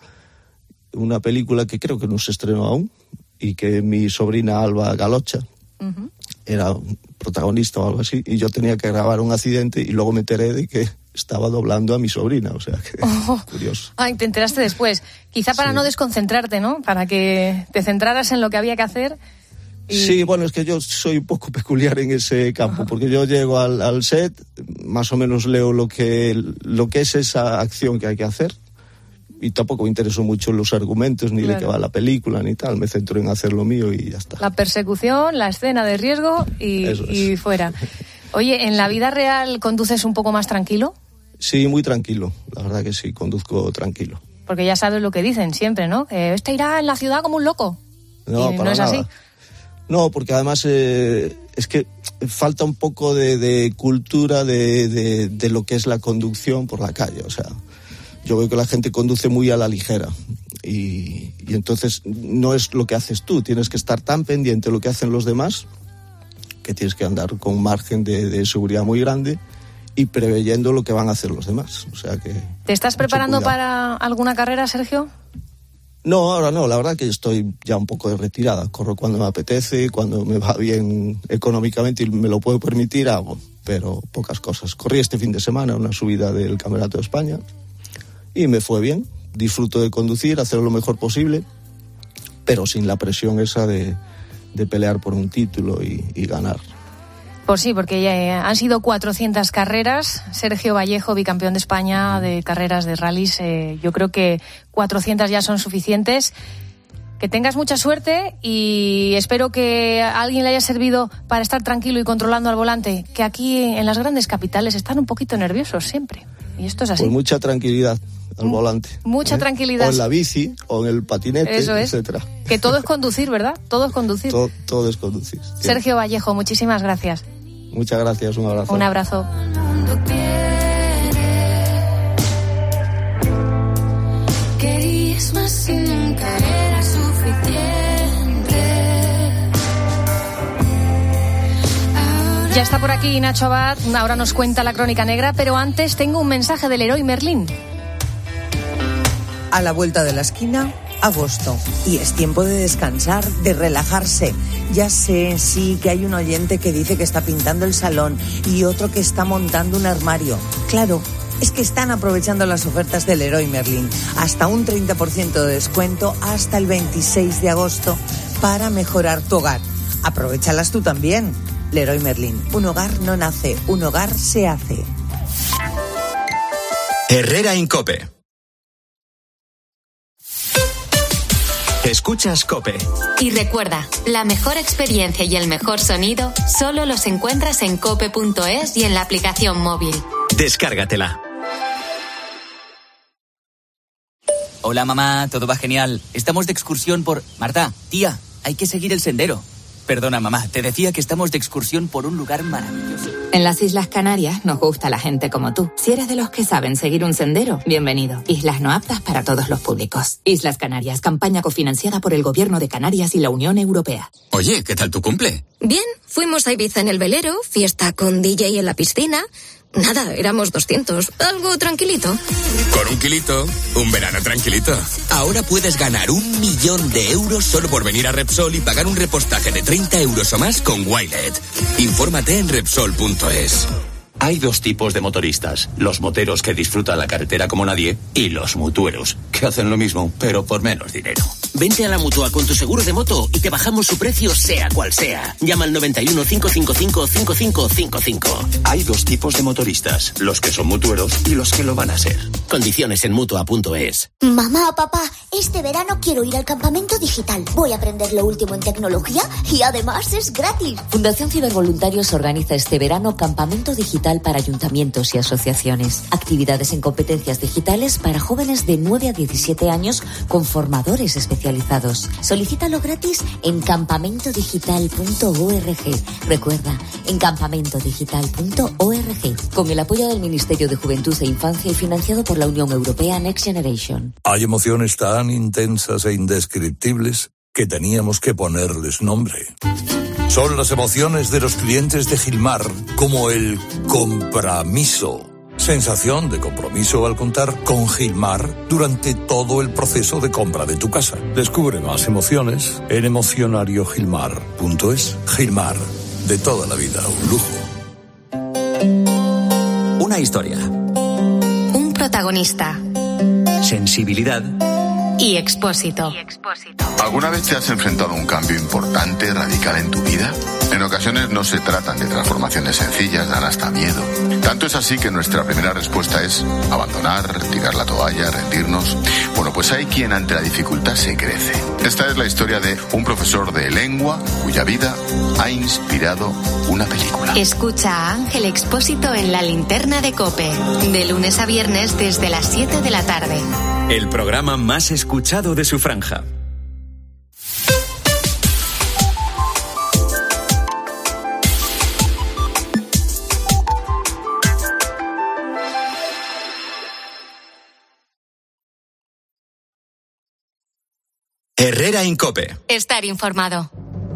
una película que creo que no se estrenó aún, y que mi sobrina Alba Galocha era protagonista o algo así, y yo tenía que grabar un accidente y luego me enteré de que estaba doblando a mi sobrina, o sea que curioso. Ay, te enteraste después. Quizá para no desconcentrarte, ¿no? Para que te centraras en lo que había que hacer. Sí, bueno, es que yo soy un poco peculiar en ese campo, porque yo llego al set, más o menos leo lo que es esa acción que hay que hacer, y tampoco me intereso mucho en los argumentos, ni de qué va la película, ni tal. Me centro en hacer lo mío y ya está. La persecución, la escena de riesgo y fuera. Oye, ¿en la vida real conduces un poco más tranquilo? Sí, muy tranquilo. La verdad que sí, conduzco tranquilo. Porque ya sabes lo que dicen siempre, ¿no? Este irá en la ciudad como un loco. No, para nada. ¿Así? No, porque además es que falta un poco de cultura de lo que es la conducción por la calle. O sea, yo veo que la gente conduce muy a la ligera y entonces no es lo que haces tú. Tienes que estar tan pendiente de lo que hacen los demás que tienes que andar con un margen de seguridad muy grande y preveyendo lo que van a hacer los demás. O sea que... ¿Te estás preparando para alguna carrera, Sergio? No, ahora no. La verdad que estoy ya un poco de retirada. Corro cuando me apetece, cuando me va bien económicamente y me lo puedo permitir, hago. Pero pocas cosas. Corrí este fin de semana una subida del Campeonato de España y me fue bien. Disfruto de conducir, hacer lo mejor posible, pero sin la presión esa de pelear por un título y ganar. Pues sí, porque han sido 400 carreras. Sergio Vallejo, bicampeón de España de carreras de rallies. Yo creo que 400 ya son suficientes. Que tengas mucha suerte y espero que a alguien le haya servido para estar tranquilo y controlando al volante, que aquí en las grandes capitales están un poquito nerviosos siempre. Y esto es así. Pues mucha tranquilidad al volante. Mucha tranquilidad. O en la bici, o en el patinete, eso es. etcétera. Que todo es conducir, ¿verdad? Todo es conducir. Todo es conducir. Sergio Vallejo, muchísimas gracias. Muchas gracias, un abrazo. Un abrazo. Querías más y nunca era suficiente. Ya está por aquí Nacho Abad, ahora nos cuenta la crónica negra, pero antes tengo un mensaje del Leroy Merlin. A la vuelta de la esquina, agosto. Y es tiempo de descansar, de relajarse. Ya sé, sí, que hay un oyente que dice que está pintando el salón y otro que está montando un armario. Claro, es que están aprovechando las ofertas del Leroy Merlin. Hasta un 30% de descuento hasta el 26 de agosto para mejorar tu hogar. Aprovéchalas tú también. Leroy Merlin. Un hogar no nace, un hogar se hace. Herrera Incope. Escuchas COPE. Y recuerda, la mejor experiencia y el mejor sonido solo los encuentras en cope.es y en la aplicación móvil. Descárgatela. Hola mamá, todo va genial. Estamos de excursión por... Marta, tía, hay que seguir el sendero. Perdona mamá, te decía que estamos de excursión por un lugar maravilloso. En las Islas Canarias nos gusta la gente como tú. Si eres de los que saben seguir un sendero, bienvenido. Islas no aptas para todos los públicos. Islas Canarias, campaña cofinanciada por el Gobierno de Canarias y la Unión Europea. Oye, ¿qué tal tu cumple? Bien, fuimos a Ibiza en el velero, fiesta con DJ en la piscina. Nada, éramos 200, algo tranquilito. Con un kilito, un verano tranquilito. Ahora puedes ganar 1.000.000 de euros solo por venir a Repsol y pagar un repostaje de 30 euros o más con Wilet. Infórmate en Repsol.es. Hay dos tipos de motoristas, los moteros que disfrutan la carretera como nadie y los mutueros, que hacen lo mismo, pero por menos dinero. Vente a la Mutua con tu seguro de moto y te bajamos su precio sea cual sea. Llama al 91 555 5555. Hay dos tipos de motoristas, los que son mutueros y los que lo van a ser. Condiciones en Mutua.es. Mamá, papá, este verano quiero ir al campamento digital. Voy a aprender lo último en tecnología y además es gratis. Fundación Cibervoluntarios organiza este verano campamento digital para ayuntamientos y asociaciones. Actividades en competencias digitales para jóvenes de 9 a 17 años con formadores especializados. Solicítalo gratis en campamentodigital.org. Recuerda, en campamentodigital.org. Con el apoyo del Ministerio de Juventud e Infancia y financiado por la Unión Europea Next Generation. Hay emociones tan intensas e indescriptibles que teníamos que ponerles nombre. Son las emociones de los clientes de Gilmar, como el compromiso. Sensación de compromiso al contar con Gilmar durante todo el proceso de compra de tu casa. Descubre más emociones en emocionariogilmar.es. Gilmar, de toda la vida, un lujo. Una historia. Un protagonista. Sensibilidad. Y Expósito. ¿Alguna vez te has enfrentado a un cambio importante, radical en tu vida? En ocasiones no se tratan de transformaciones sencillas, dan hasta miedo. Tanto es así que nuestra primera respuesta es abandonar, tirar la toalla, rendirnos. Bueno, pues hay quien ante la dificultad se crece. Esta es la historia de un profesor de lengua cuya vida ha inspirado una película. Escucha a Ángel Expósito en La Linterna de COPE, de lunes a viernes desde las 7 de la tarde. El programa más escuchado de su franja. Herrera en COPE. Estar informado.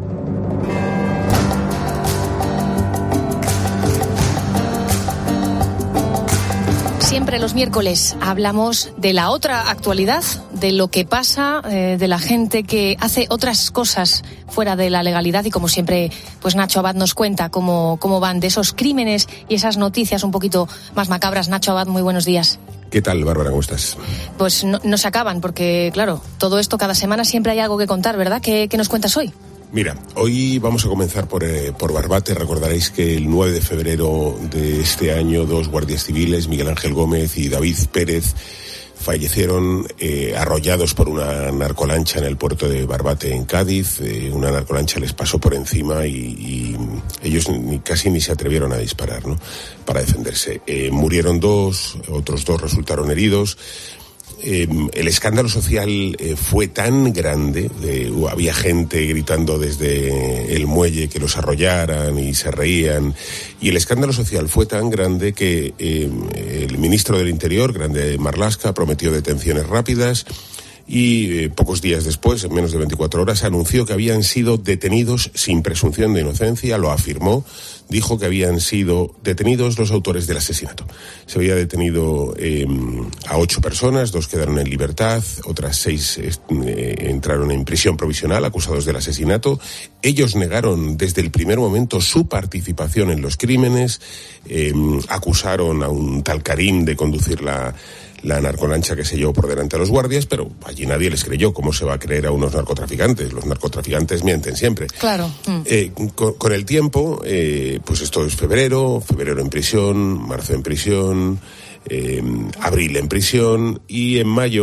Siempre los miércoles hablamos de la otra actualidad, de lo que pasa, de la gente que hace otras cosas fuera de la legalidad y como siempre, pues Nacho Abad nos cuenta cómo van de esos crímenes y esas noticias un poquito más macabras. Nacho Abad, muy buenos días. ¿Qué tal, Bárbara? ¿Cómo estás? Pues no se acaban porque, claro, todo esto cada semana siempre hay algo que contar, ¿verdad? ¿Qué nos cuentas hoy? Mira, hoy vamos a comenzar por Barbate. Recordaréis que el 9 de febrero de este año 2 guardias civiles, Miguel Ángel Gómez y David Pérez, fallecieron arrollados por una narcolancha en el puerto de Barbate, en Cádiz. Una narcolancha les pasó por encima y ellos casi ni se atrevieron a disparar, ¿no?, para defenderse. Murieron 2, otros 2 resultaron heridos. El escándalo social fue tan grande, había gente gritando desde el muelle que los arrollaran y se reían, y el escándalo social fue tan grande que el ministro del Interior, Grande Marlaska, prometió detenciones rápidas y pocos días después, en menos de 24 horas, anunció que habían sido detenidos sin presunción de inocencia, lo afirmó, dijo que habían sido detenidos los autores del asesinato. Se había detenido a 8 personas, 2 quedaron en libertad, otras 6 entraron en prisión provisional acusados del asesinato. Ellos negaron desde el primer momento su participación en los crímenes, acusaron a un tal Karim de conducir la narcolancha que se llevó por delante a los guardias, pero allí nadie les creyó. ¿Cómo se va a creer a unos narcotraficantes? Los narcotraficantes mienten siempre. Claro. Con el tiempo, pues esto es febrero en prisión, marzo en prisión, abril en prisión, y en mayo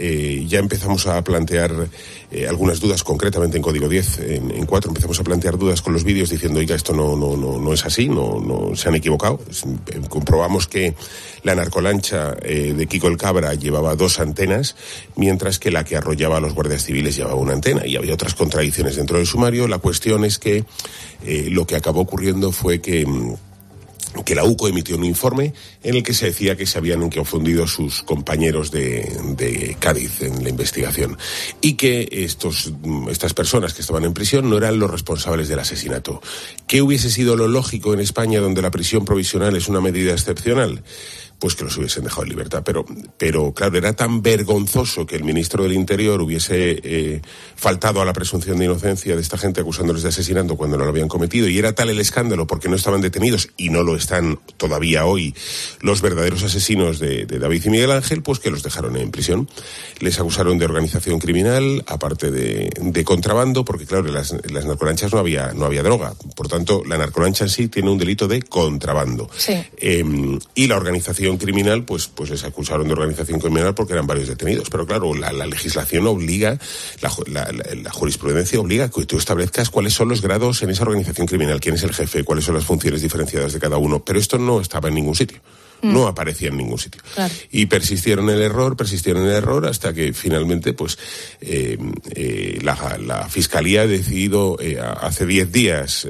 ya empezamos a plantear algunas dudas, concretamente en Código 10, en 4, empezamos a plantear dudas con los vídeos diciendo, oiga, esto no es así, no se han equivocado. Comprobamos que la narcolancha de Kiko el Cabra llevaba 2 antenas, mientras que la que arrollaba a los guardias civiles llevaba una antena, y había otras contradicciones dentro del sumario. La cuestión es que lo que acabó ocurriendo fue que la UCO emitió un informe en el que se decía que se habían confundido sus compañeros de Cádiz en la investigación, y que estas personas que estaban en prisión no eran los responsables del asesinato. ¿Qué hubiese sido lo lógico en España, donde la prisión provisional es una medida excepcional? Pues que los hubiesen dejado en libertad. Pero claro, era tan vergonzoso que el ministro del Interior hubiese faltado a la presunción de inocencia de esta gente acusándoles de asesinato cuando no lo habían cometido, y era tal el escándalo porque no estaban detenidos, y no lo están todavía hoy, los verdaderos asesinos de David y Miguel Ángel, pues que los dejaron en prisión. Les acusaron de organización criminal, aparte de contrabando, porque claro, en las narcolanchas no había droga. Por tanto, la narcolancha en sí tiene un delito de contrabando. Sí. Y la organización criminal, pues les acusaron de organización criminal porque eran varios detenidos. Pero claro, la legislación obliga, la jurisprudencia obliga a que tú establezcas cuáles son los grados en esa organización criminal, quién es el jefe, cuáles son las funciones diferenciadas de cada uno. Pero esto no estaba en ningún sitio. No aparecía en ningún sitio. Claro. Y persistieron en el error hasta que finalmente, pues, la Fiscalía ha decidido hace 10 días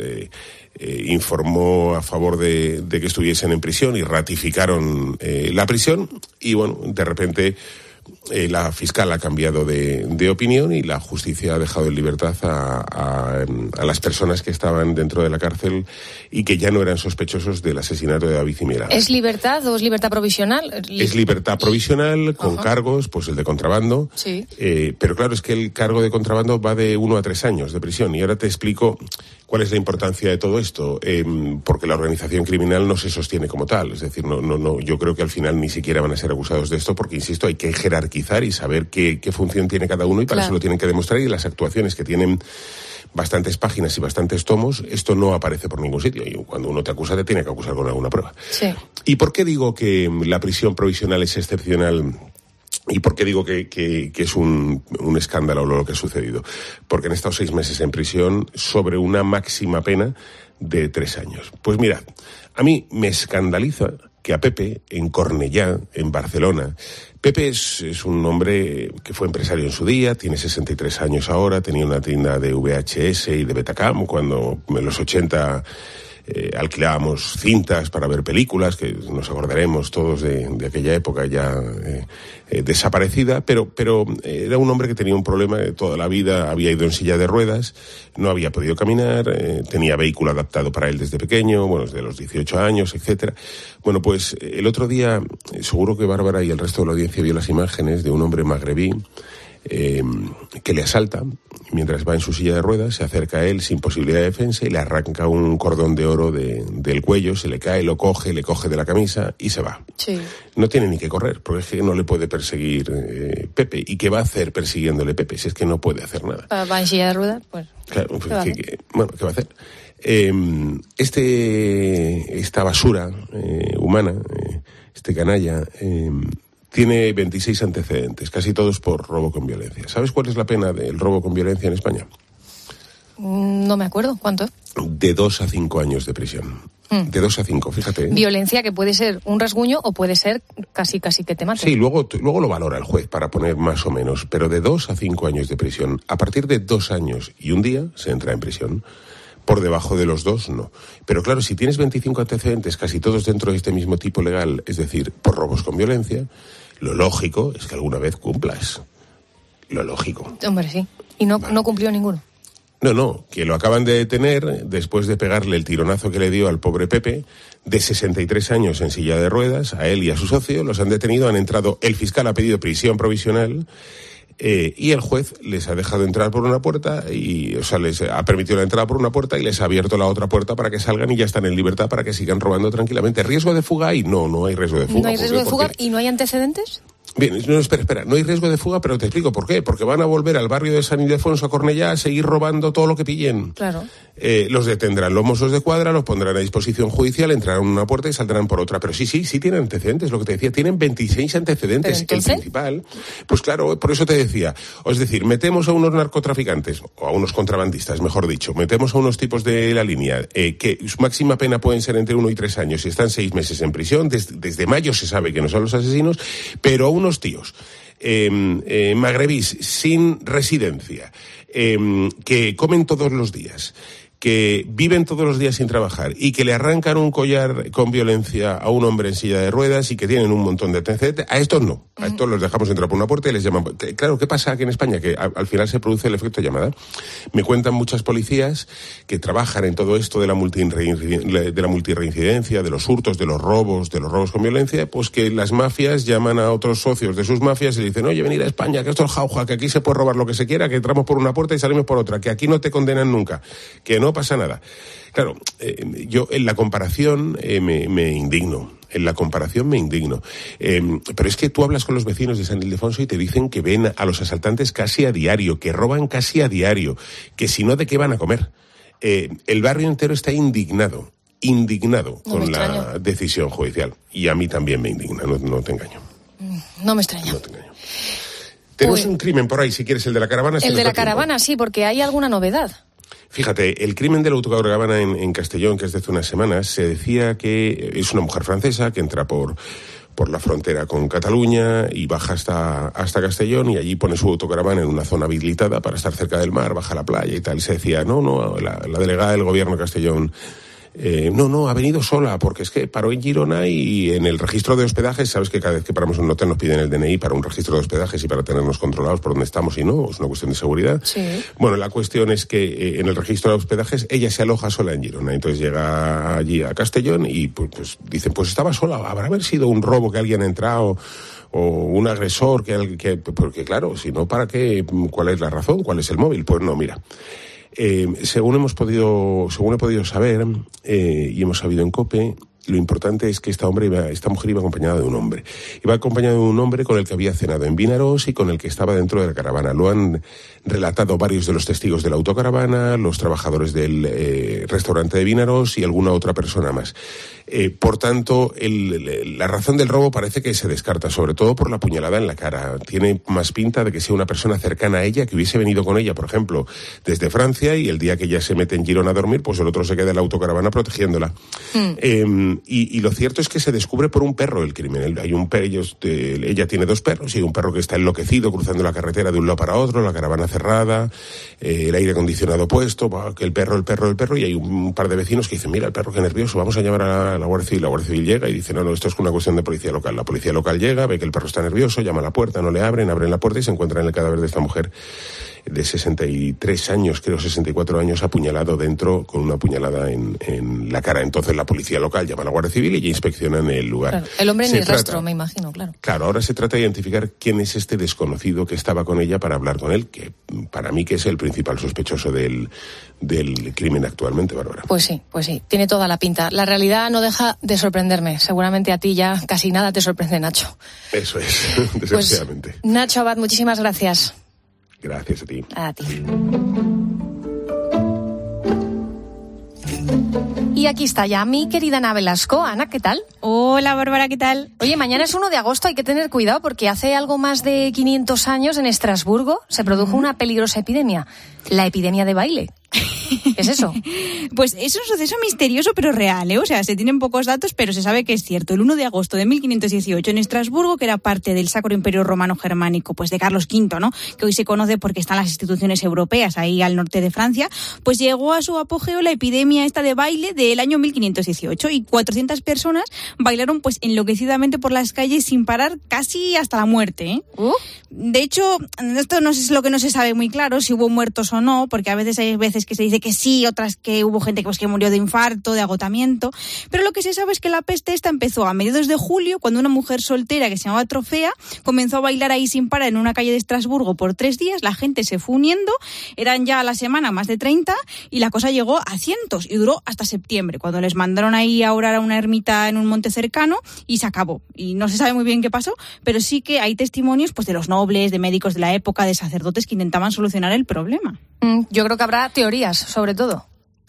informó a favor de que estuviesen en prisión y ratificaron la prisión, y bueno, de repente la fiscal ha cambiado de opinión y la justicia ha dejado en libertad a las personas que estaban dentro de la cárcel y que ya no eran sospechosos del asesinato de David y Miguel Ángel. ¿Es libertad o es libertad provisional? Es libertad provisional con cargos, pues el de contrabando. Sí. Pero claro, es que el cargo de contrabando va de 1 a 3 años de prisión, y ahora te explico cuál es la importancia de todo esto, porque la organización criminal no se sostiene como tal. Es decir, no, yo creo que al final ni siquiera van a ser acusados de esto, porque, insisto, hay que jerarquizar y saber qué función tiene cada uno, y para eso lo tienen que demostrar, y las actuaciones que tienen bastantes páginas y bastantes tomos, esto no aparece por ningún sitio, y cuando uno te acusa te tiene que acusar con alguna prueba. Sí. ¿Y por qué digo que la prisión provisional es excepcional? ¿Y por qué digo que es un escándalo lo que ha sucedido? Porque han estado 6 meses en prisión sobre una máxima pena de 3 años. Pues mirad, a mí me escandaliza que a Pepe, en Cornellá, en Barcelona, Pepe es un hombre que fue empresario en su día, tiene 63 años ahora, tenía una tienda de VHS y de Betacam cuando en los 80... alquilábamos cintas para ver películas, que nos acordaremos todos de aquella época ya desaparecida, pero era un hombre que tenía un problema de toda la vida, había ido en silla de ruedas, no había podido caminar, tenía vehículo adaptado para él desde pequeño, bueno, desde los 18 años, etcétera. Bueno, pues el otro día, seguro que Bárbara y el resto de la audiencia vio las imágenes de un hombre magrebí que le asalta mientras va en su silla de ruedas, se acerca a él sin posibilidad de defensa y le arranca un cordón de oro del cuello, se le cae, le coge de la camisa y se va. Sí. No tiene ni que correr, porque es que no le puede perseguir Pepe. ¿Y qué va a hacer persiguiéndole Pepe? Si es que no puede hacer nada. ¿Va en silla de ruedas? Pues... Claro, ¿qué va a hacer? Esta basura humana, este canalla... tiene 26 antecedentes, casi todos por robo con violencia. ¿Sabes cuál es la pena del robo con violencia en España? No me acuerdo. ¿Cuánto? De 2 a 5 años de prisión. De 2 a 5, fíjate. Violencia que puede ser un rasguño o puede ser casi que te mate. Sí, luego lo valora el juez para poner más o menos, pero de 2 a 5 años de prisión. A partir de 2 años y un día se entra en prisión. Por debajo de los 2, no. Pero claro, si tienes 25 antecedentes, casi todos dentro de este mismo tipo legal, es decir, por robos con violencia, lo lógico es que alguna vez cumplas. Lo lógico. Hombre, sí. Y no cumplió ninguno. No, que lo acaban de detener después de pegarle el tironazo que le dio al pobre Pepe, de 63 años en silla de ruedas, a él y a su socio, los han detenido, han entrado, el fiscal ha pedido prisión provisional, y el juez les ha dejado entrar por una puerta, les ha permitido la entrada por una puerta y les ha abierto la otra puerta para que salgan y ya están en libertad para que sigan robando tranquilamente. ¿Riesgo de fuga hay? No hay riesgo de fuga. ¿No hay riesgo de fuga y no hay antecedentes? Bien, espera, no hay riesgo de fuga, pero te explico por qué. Porque van a volver al barrio de San Ildefonso, a Cornellá, a seguir robando todo lo que pillen. Claro. los detendrán los Mossos de Cuadra, los pondrán a disposición judicial, entrarán en una puerta y saldrán por otra. Pero sí tienen antecedentes, lo que te decía, tienen 26 antecedentes. El principal, pues claro, por eso te decía, es decir, metemos a unos narcotraficantes, o a unos contrabandistas, mejor dicho, metemos a unos tipos de la línea, que su máxima pena pueden ser entre 1 y 3 años y están 6 meses en prisión, desde mayo se sabe que no son los asesinos, pero a unos tíos magrebís sin residencia, que comen todos los días, que viven todos los días sin trabajar y que le arrancan un collar con violencia a un hombre en silla de ruedas y que tienen un montón de antecedentes, a estos no. A estos los dejamos entrar por una puerta y les llaman. Claro, ¿qué pasa aquí en España? Que al final se produce el efecto llamada. Me cuentan muchas policías que trabajan en todo esto de la multirreincidencia, de los hurtos, de los robos con violencia, pues que las mafias llaman a otros socios de sus mafias y le dicen, oye, venid a España, que esto es jauja, que aquí se puede robar lo que se quiera, que entramos por una puerta y salimos por otra, que aquí no te condenan nunca, que no pasa nada. Claro, yo en la comparación me indigno. Pero es que tú hablas con los vecinos de San Ildefonso y te dicen que ven a los asaltantes casi a diario, que roban casi a diario, que si no, ¿de qué van a comer? El barrio entero está indignado con la decisión judicial. Y a mí también me indigna, no te engaño. No me extraña. Tenemos un crimen por ahí, si quieres, el de la caravana. El de la caravana, sí, porque hay alguna novedad. Fíjate, el crimen de la autocaravana en Castellón, que es de hace unas semanas, se decía que es una mujer francesa que entra por la frontera con Cataluña y baja hasta Castellón y allí pone su autocaravana en una zona habilitada para estar cerca del mar, baja a la playa y tal. Se decía, la delegada del gobierno de Castellón, ha venido sola, porque es que paró en Girona y en el registro de hospedajes, sabes que cada vez que paramos en un hotel nos piden el DNI para un registro de hospedajes y para tenernos controlados por dónde estamos y no, es una cuestión de seguridad. Sí. Bueno, la cuestión es que en el registro de hospedajes ella se aloja sola en Girona, entonces llega allí a Castellón y pues dicen, pues estaba sola, habrá haber sido un robo que alguien ha entrado o un agresor porque claro, si no, ¿para qué? ¿Cuál es la razón? ¿Cuál es el móvil? Pues no, mira. Según he podido saber y hemos sabido en COPE, lo importante es que esta mujer iba acompañada de un hombre. Iba acompañada de un hombre con el que había cenado en Vinaros y con el que estaba dentro de la caravana. Lo han relatado varios de los testigos de la autocaravana, los trabajadores del restaurante de Vinaros y alguna otra persona más. Por tanto, la razón del robo parece que se descarta, sobre todo por la puñalada en la cara. Tiene más pinta de que sea una persona cercana a ella, que hubiese venido con ella, por ejemplo, desde Francia, y el día que ella se mete en Girona a dormir, pues el otro se queda en la autocaravana protegiéndola. Y lo cierto es que se descubre por un perro el crimen. Ella tiene 2 perros y hay un perro que está enloquecido cruzando la carretera de un lado para otro, la caravana cerrada, el aire acondicionado puesto, que el perro, y hay un par de vecinos que dicen, mira, el perro qué nervioso, vamos a llamar a la Guardia Civil. La Guardia Civil llega y dice, no, esto es una cuestión de policía local. La policía local llega, ve que el perro está nervioso, llama a la puerta, no le abren la puerta y se encuentran el cadáver de esta mujer de 63 años, creo 64 años, apuñalado dentro con una puñalada en la cara. Entonces la policía local llama a la Guardia Civil y ya inspeccionan el lugar. Claro, el hombre ni rastro, me imagino, claro. Claro, ahora se trata de identificar quién es este desconocido que estaba con ella para hablar con él, que para mí que es el principal sospechoso del crimen actualmente, Bárbara. Pues sí, tiene toda la pinta. La realidad no deja de sorprenderme. Seguramente a ti ya casi nada te sorprende, Nacho. Eso es, desgraciadamente. Pues, Nacho Abad, muchísimas gracias. Gracias a ti. A ti. Y aquí está ya mi querida Ana Velasco. Ana, ¿qué tal? Hola, Bárbara, ¿qué tal? Oye, mañana es 1 de agosto, hay que tener cuidado porque hace algo más de 500 años en Estrasburgo se produjo una peligrosa epidemia, la epidemia de baile. ¿Qué es eso? Pues es un suceso misterioso pero real, ¿eh? O sea, se tienen pocos datos, pero se sabe que es cierto. El 1 de agosto de 1518 en Estrasburgo, que era parte del Sacro Imperio Romano Germánico, pues de Carlos V, ¿no? Que hoy se conoce porque están las instituciones europeas ahí al norte de Francia, pues llegó a su apogeo la epidemia esta de baile del año 1518 y 400 personas bailaron pues enloquecidamente por las calles sin parar casi hasta la muerte, ¿eh? De hecho, esto no es lo que no se sabe muy claro, si hubo muertos o no, porque hay veces que se dice que sí, otras que hubo gente que murió de infarto, de agotamiento, pero lo que se sabe es que la peste esta empezó a mediados de julio, cuando una mujer soltera que se llamaba Trofea comenzó a bailar ahí sin parar en una calle de Estrasburgo por 3 días, la gente se fue uniendo, eran ya a la semana más de 30 y la cosa llegó a cientos y duró hasta septiembre, cuando les mandaron ahí a orar a una ermita en un monte cercano y se acabó. Y no se sabe muy bien qué pasó, pero sí que hay testimonios pues de los nobles, de médicos de la época, de sacerdotes que intentaban solucionar el problema. Yo creo que habrá teorías, sobre todo.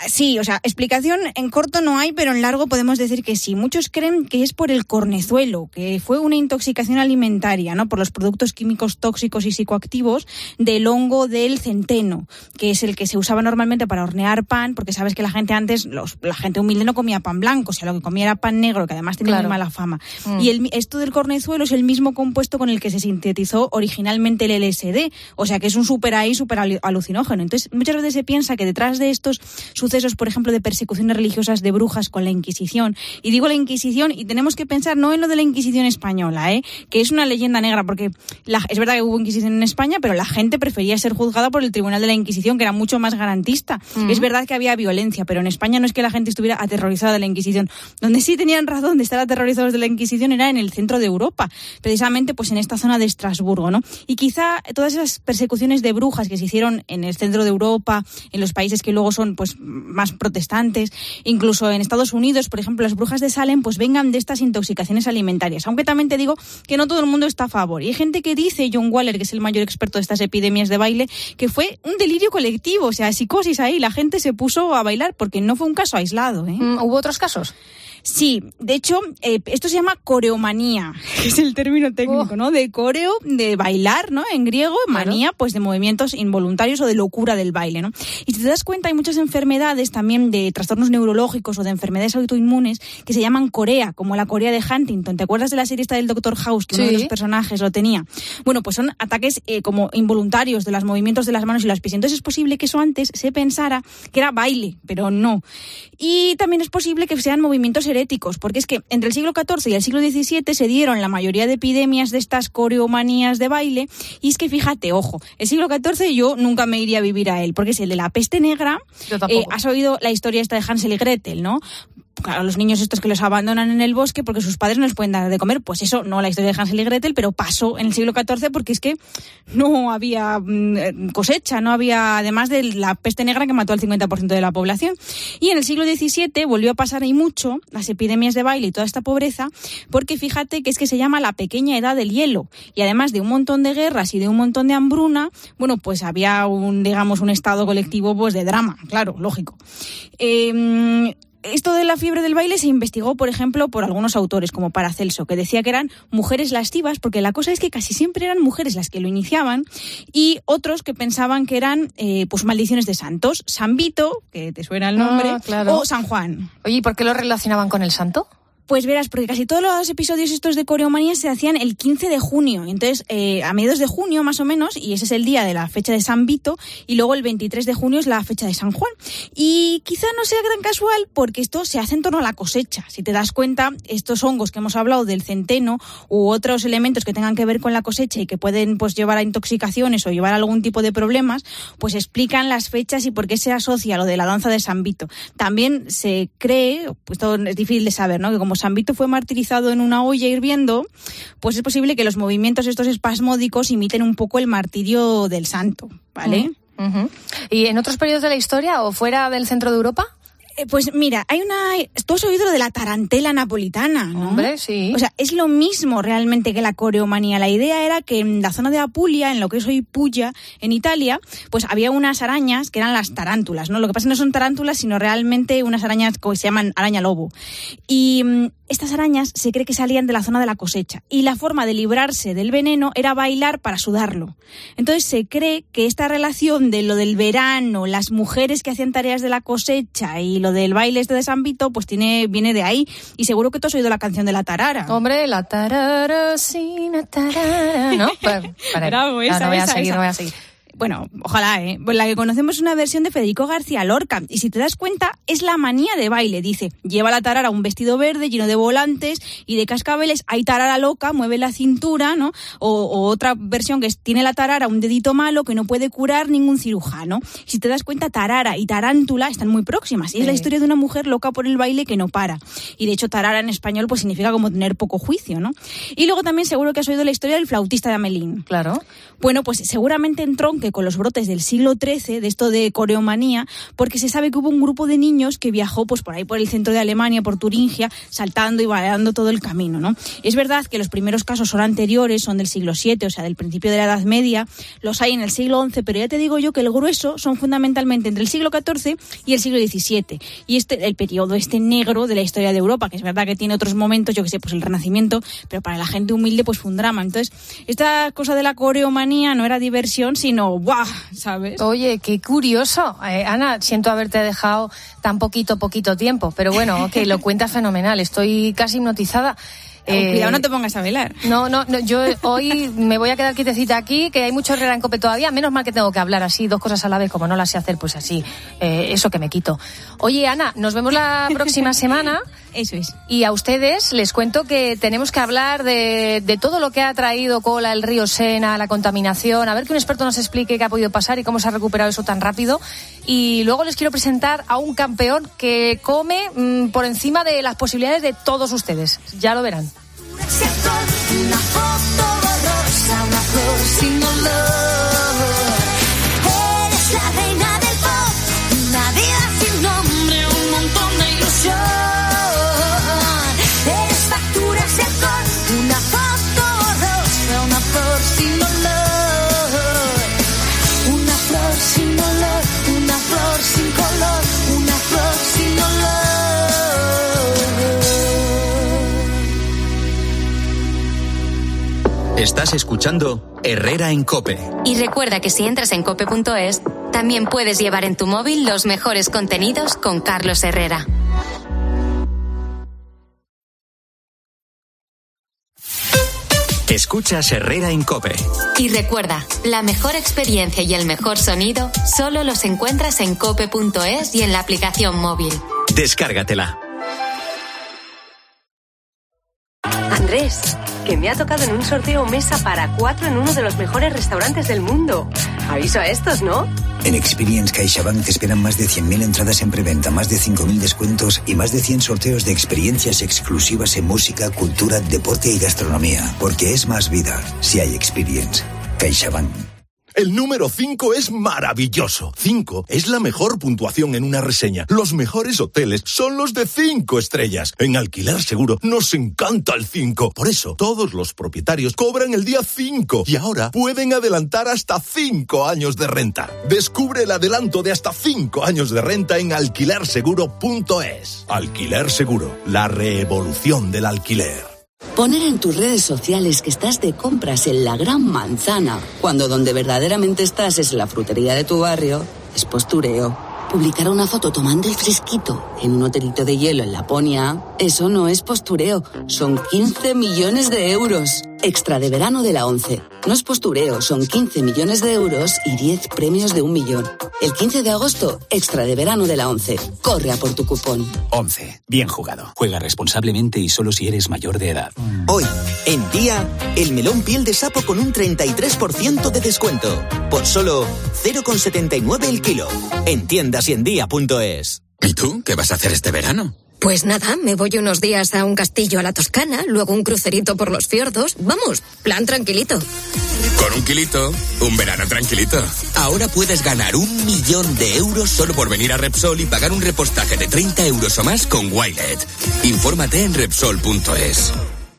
Sí, o sea, explicación en corto no hay, pero en largo podemos decir que sí. Muchos creen que es por el cornezuelo, que fue una intoxicación alimentaria, ¿no? Por los productos químicos tóxicos y psicoactivos del hongo del centeno, que es el que se usaba normalmente para hornear pan, porque sabes que la gente antes, la gente humilde no comía pan blanco, o sea, lo que comía era pan negro, que además tenía muy mala fama. Y esto del cornezuelo es el mismo compuesto con el que se sintetizó originalmente el LSD, o sea, que es un súper alucinógeno. Entonces, muchas veces se piensa que detrás de estos sucesos, por ejemplo, de persecuciones religiosas de brujas con la Inquisición. Y digo la Inquisición y tenemos que pensar no en lo de la Inquisición española, que es una leyenda negra, porque es verdad que hubo Inquisición en España, pero la gente prefería ser juzgada por el Tribunal de la Inquisición, que era mucho más garantista. Es verdad que había violencia, pero en España no es que la gente estuviera aterrorizada de la Inquisición. Donde sí tenían razón de estar aterrorizados de la Inquisición era en el centro de Europa, precisamente pues en esta zona de Estrasburgo, ¿no? Y quizá todas esas persecuciones de brujas que se hicieron en el centro de Europa, en los países que luego son pues más protestantes, incluso en Estados Unidos, por ejemplo, las brujas de Salem, pues vengan de estas intoxicaciones alimentarias. Aunque también te digo que no todo el mundo está a favor. Y hay gente que dice, John Waller, que es el mayor experto de estas epidemias de baile, que fue un delirio colectivo, o sea, psicosis ahí, la gente se puso a bailar porque no fue un caso aislado. ¿Hubo otros casos? Sí, de hecho, esto se llama coreomanía, que es el término técnico, ¿no? De coreo, de bailar, ¿no? En griego, manía, pues de movimientos involuntarios o de locura del baile, ¿no? Y si te das cuenta, hay muchas enfermedades también de trastornos neurológicos o de enfermedades autoinmunes que se llaman corea, como la corea de Huntington. ¿Te acuerdas de la serie esta del Dr. House, que uno de los personajes lo tenía? Bueno, pues son ataques como involuntarios de los movimientos de las manos y los pies. Entonces es posible que eso antes se pensara que era baile, pero no. Y también es posible que sean movimientos heréticos, porque es que entre el siglo XIV y el siglo XVII se dieron la mayoría de epidemias de estas coreomanías de baile, y es que fíjate, ojo, el siglo XIV yo nunca me iría a vivir a él, porque es el de la peste negra. Has oído la historia esta de Hansel y Gretel, ¿no? Claro, los niños estos que los abandonan en el bosque porque sus padres no les pueden dar de comer, pues eso, no la historia de Hansel y Gretel, pero pasó en el siglo XIV porque es que no había cosecha, no había, además de la peste negra que mató al 50% de la población. Y en el siglo XVII volvió a pasar y mucho las epidemias de baile y toda esta pobreza, porque fíjate que es que se llama la pequeña edad del hielo, y además de un montón de guerras y de un montón de hambruna, bueno, pues había un estado colectivo pues de drama, claro, lógico. Esto de la fiebre del baile se investigó, por ejemplo, por algunos autores, como Paracelso, que decía que eran mujeres lascivas, porque la cosa es que casi siempre eran mujeres las que lo iniciaban, y otros que pensaban que eran pues maldiciones de santos. San Vito, que te suena el nombre, claro. O San Juan. Oye, ¿y por qué lo relacionaban con el santo? Pues verás, porque casi todos los episodios estos de coreomanía se hacían el 15 de junio. Entonces, a mediados de junio más o menos, y ese es el día de la fecha de San Vito, y luego el 23 de junio es la fecha de San Juan. Y quizá no sea tan casual porque esto se hace en torno a la cosecha. Si te das cuenta, estos hongos que hemos hablado del centeno u otros elementos que tengan que ver con la cosecha y que pueden pues llevar a intoxicaciones o llevar a algún tipo de problemas, pues explican las fechas y por qué se asocia lo de la danza de San Vito. También se cree, pues todo es difícil de saber, ¿no? Que como San Vito fue martirizado en una olla hirviendo, pues es posible que los movimientos estos espasmódicos imiten un poco el martirio del santo, ¿vale? ¿Y en otros periodos de la historia o fuera del centro de Europa? Pues mira, tú has oído lo de la tarantela napolitana, ¿no? Hombre, sí. O sea, es lo mismo realmente que la coreomanía. La idea era que en la zona de Apulia, en lo que es hoy Puglia, en Italia, pues había unas arañas que eran las tarántulas, ¿no? Lo que pasa es que no son tarántulas, sino realmente unas arañas que se llaman araña lobo. Y estas arañas se cree que salían de la zona de la cosecha, y la forma de librarse del veneno era bailar para sudarlo. Entonces se cree que esta relación de lo del verano, las mujeres que hacían tareas de la cosecha y lo del baile este de San Vito, pues viene de ahí. Y seguro que tú has oído la canción de la tarara. Hombre, la tarara, sin la tarara, ¿no? Bravo, esa, no voy a esa. seguir. Bueno, ojalá, Pues la que conocemos es una versión de Federico García Lorca, y si te das cuenta, es la manía de baile. Dice, lleva la tarara un vestido verde lleno de volantes y de cascabeles, hay tarara loca, mueve la cintura, ¿no? O otra versión que tiene la tarara un dedito malo que no puede curar ningún cirujano. Si te das cuenta, tarara y tarántula están muy próximas, y es la historia de una mujer loca por el baile que no para. Y de hecho, tarara en español pues significa como tener poco juicio, ¿no? Y luego también seguro que has oído la historia del flautista de Amelín. Claro. Bueno, pues seguramente en tronco que con los brotes del siglo XIII, de esto de coreomanía, porque se sabe que hubo un grupo de niños que viajó pues por ahí por el centro de Alemania, por Turingia, saltando y bailando todo el camino, ¿no? Es verdad que los primeros casos son anteriores, son del siglo VII, o sea, del principio de la Edad Media, los hay en el siglo XI, pero ya te digo yo que el grueso son fundamentalmente entre el siglo XIV y el siglo XVII. Y el periodo negro de la historia de Europa, que es verdad que tiene otros momentos, yo que sé, pues el Renacimiento, pero para la gente humilde pues fue un drama. Entonces, esta cosa de la coreomanía no era diversión, sino ¡guau! ¿Sabes? Oye, qué curioso. Ana, siento haberte dejado tan poquito tiempo, pero bueno, ok, lo cuentas fenomenal. Estoy casi hipnotizada. Cuidado, no te pongas a bailar. No, yo hoy me voy a quedar quietecita aquí, que hay mucho Herrera en Cope todavía. Menos mal que tengo que hablar así, dos cosas a la vez, como no las sé hacer, pues así, eso que me quito. Oye, Ana, nos vemos la próxima semana. Eso es. Y a ustedes les cuento que tenemos que hablar de todo lo que ha traído cola el río Sena, la contaminación, a ver que un experto nos explique qué ha podido pasar y cómo se ha recuperado eso tan rápido. Y luego les quiero presentar a un campeón que come por encima de las posibilidades de todos ustedes. Ya lo verán. Una foto borrosa, una flor sin olor. Eres la reina del pop, una vida sin nombre, un montón de ilusión. Eres facturas de alcohol, una foto borrosa, una flor sin olor. Una flor sin olor, una flor sin color, una flor sin olor. Estás escuchando Herrera en COPE. Y recuerda que si entras en cope.es, también puedes llevar en tu móvil los mejores contenidos con Carlos Herrera. Escuchas Herrera en COPE. Y recuerda, la mejor experiencia y el mejor sonido solo los encuentras en cope.es y en la aplicación móvil. Descárgatela. Andrés, que me ha tocado en un sorteo mesa para 4 en uno de los mejores restaurantes del mundo. Aviso a estos, ¿no? En Experience CaixaBank te esperan más de 100.000 entradas en preventa, más de 5.000 descuentos y más de 100 sorteos de experiencias exclusivas en música, cultura, deporte y gastronomía. Porque es más vida si hay Experience. CaixaBank. El número 5 es maravilloso. 5 es la mejor puntuación en una reseña. Los mejores hoteles son los de 5 estrellas. En Alquiler Seguro nos encanta el 5. Por eso, todos los propietarios cobran el día 5 y ahora pueden adelantar hasta 5 años de renta. Descubre el adelanto de hasta 5 años de renta en alquilerseguro.es. Alquiler Seguro, la revolución del alquiler. Poner en tus redes sociales que estás de compras en la Gran Manzana, cuando donde verdaderamente estás es en la frutería de tu barrio, es postureo. Publicar una foto tomando el fresquito en un hotelito de hielo en Laponia, eso no es postureo, son 15 millones de euros. Extra de verano de la 11. No es postureo, son 15 millones de euros y 10 premios de 1 millón. El 15 de agosto, extra de verano de la 11. Corre a por tu cupón. 11. Bien jugado. Juega responsablemente y solo si eres mayor de edad. Hoy, en Día, el melón piel de sapo con un 33% de descuento. Por solo 0,79 el kilo. En tiendas y en día.es. ¿Y tú? ¿Qué vas a hacer este verano? Pues nada, me voy unos días a un castillo a la Toscana, luego un crucerito por los fiordos. Vamos, plan tranquilito. Con un kilito, un verano tranquilito. Ahora puedes ganar 1 millón de euros solo por venir a Repsol y pagar un repostaje de 30 euros o más con Wilet. Infórmate en Repsol.es.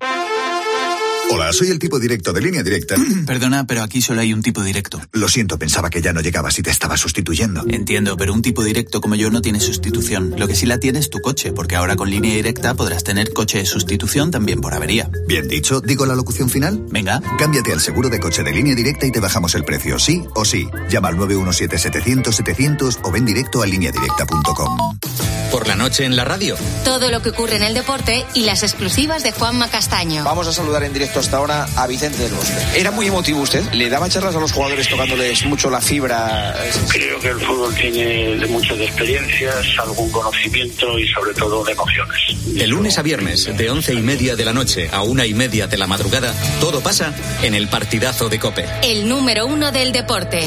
Hola, soy el tipo directo de Línea Directa. Perdona, pero aquí solo hay un tipo directo. Lo siento, pensaba que ya no llegabas y te estaba sustituyendo. Entiendo, pero un tipo directo como yo no tiene sustitución. Lo que sí la tiene es tu coche, porque ahora con Línea Directa podrás tener coche de sustitución también por avería. Bien dicho, ¿digo la locución final? Venga. Cámbiate al seguro de coche de Línea Directa y te bajamos el precio, sí o sí. Llama al 917-700-700 o ven directo a lineadirecta.com. Por la noche en la radio. Todo lo que ocurre en el deporte y las exclusivas de Juanma Castaño. Vamos a saludar en directo hasta ahora a Vicente del Bosque. Era muy emotivo usted. ¿Le daba charlas a los jugadores tocándoles mucho la fibra? Creo que el fútbol tiene muchas experiencias, algún conocimiento y sobre todo de emociones. De lunes a viernes, de 11:30 de la noche a 1:30 de la madrugada, todo pasa en el partidazo de COPE. El número 1 del deporte.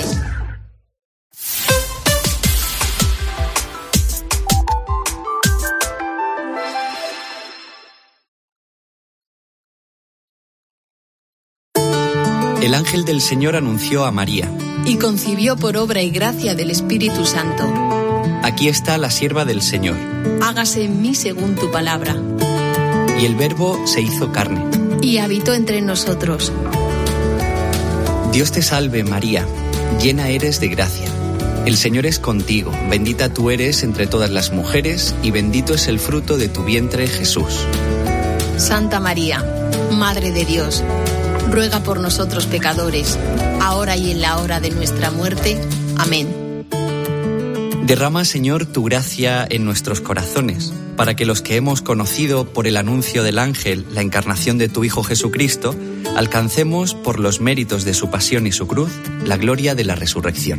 El ángel del Señor anunció a María. Y concibió por obra y gracia del Espíritu Santo. Aquí está la sierva del Señor. Hágase en mí según tu palabra. Y el Verbo se hizo carne. Y habitó entre nosotros. Dios te salve, María, llena eres de gracia. El Señor es contigo, bendita tú eres entre todas las mujeres, y bendito es el fruto de tu vientre, Jesús. Santa María, Madre de Dios, ruega por nosotros pecadores, ahora y en la hora de nuestra muerte. Amén. Derrama, Señor, tu gracia en nuestros corazones, para que los que hemos conocido por el anuncio del ángel la encarnación de tu Hijo Jesucristo, alcancemos, por los méritos de su pasión y su cruz, la gloria de la resurrección.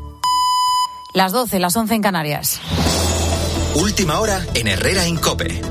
Las 12, las 11 en Canarias. Última hora en Herrera en COPE.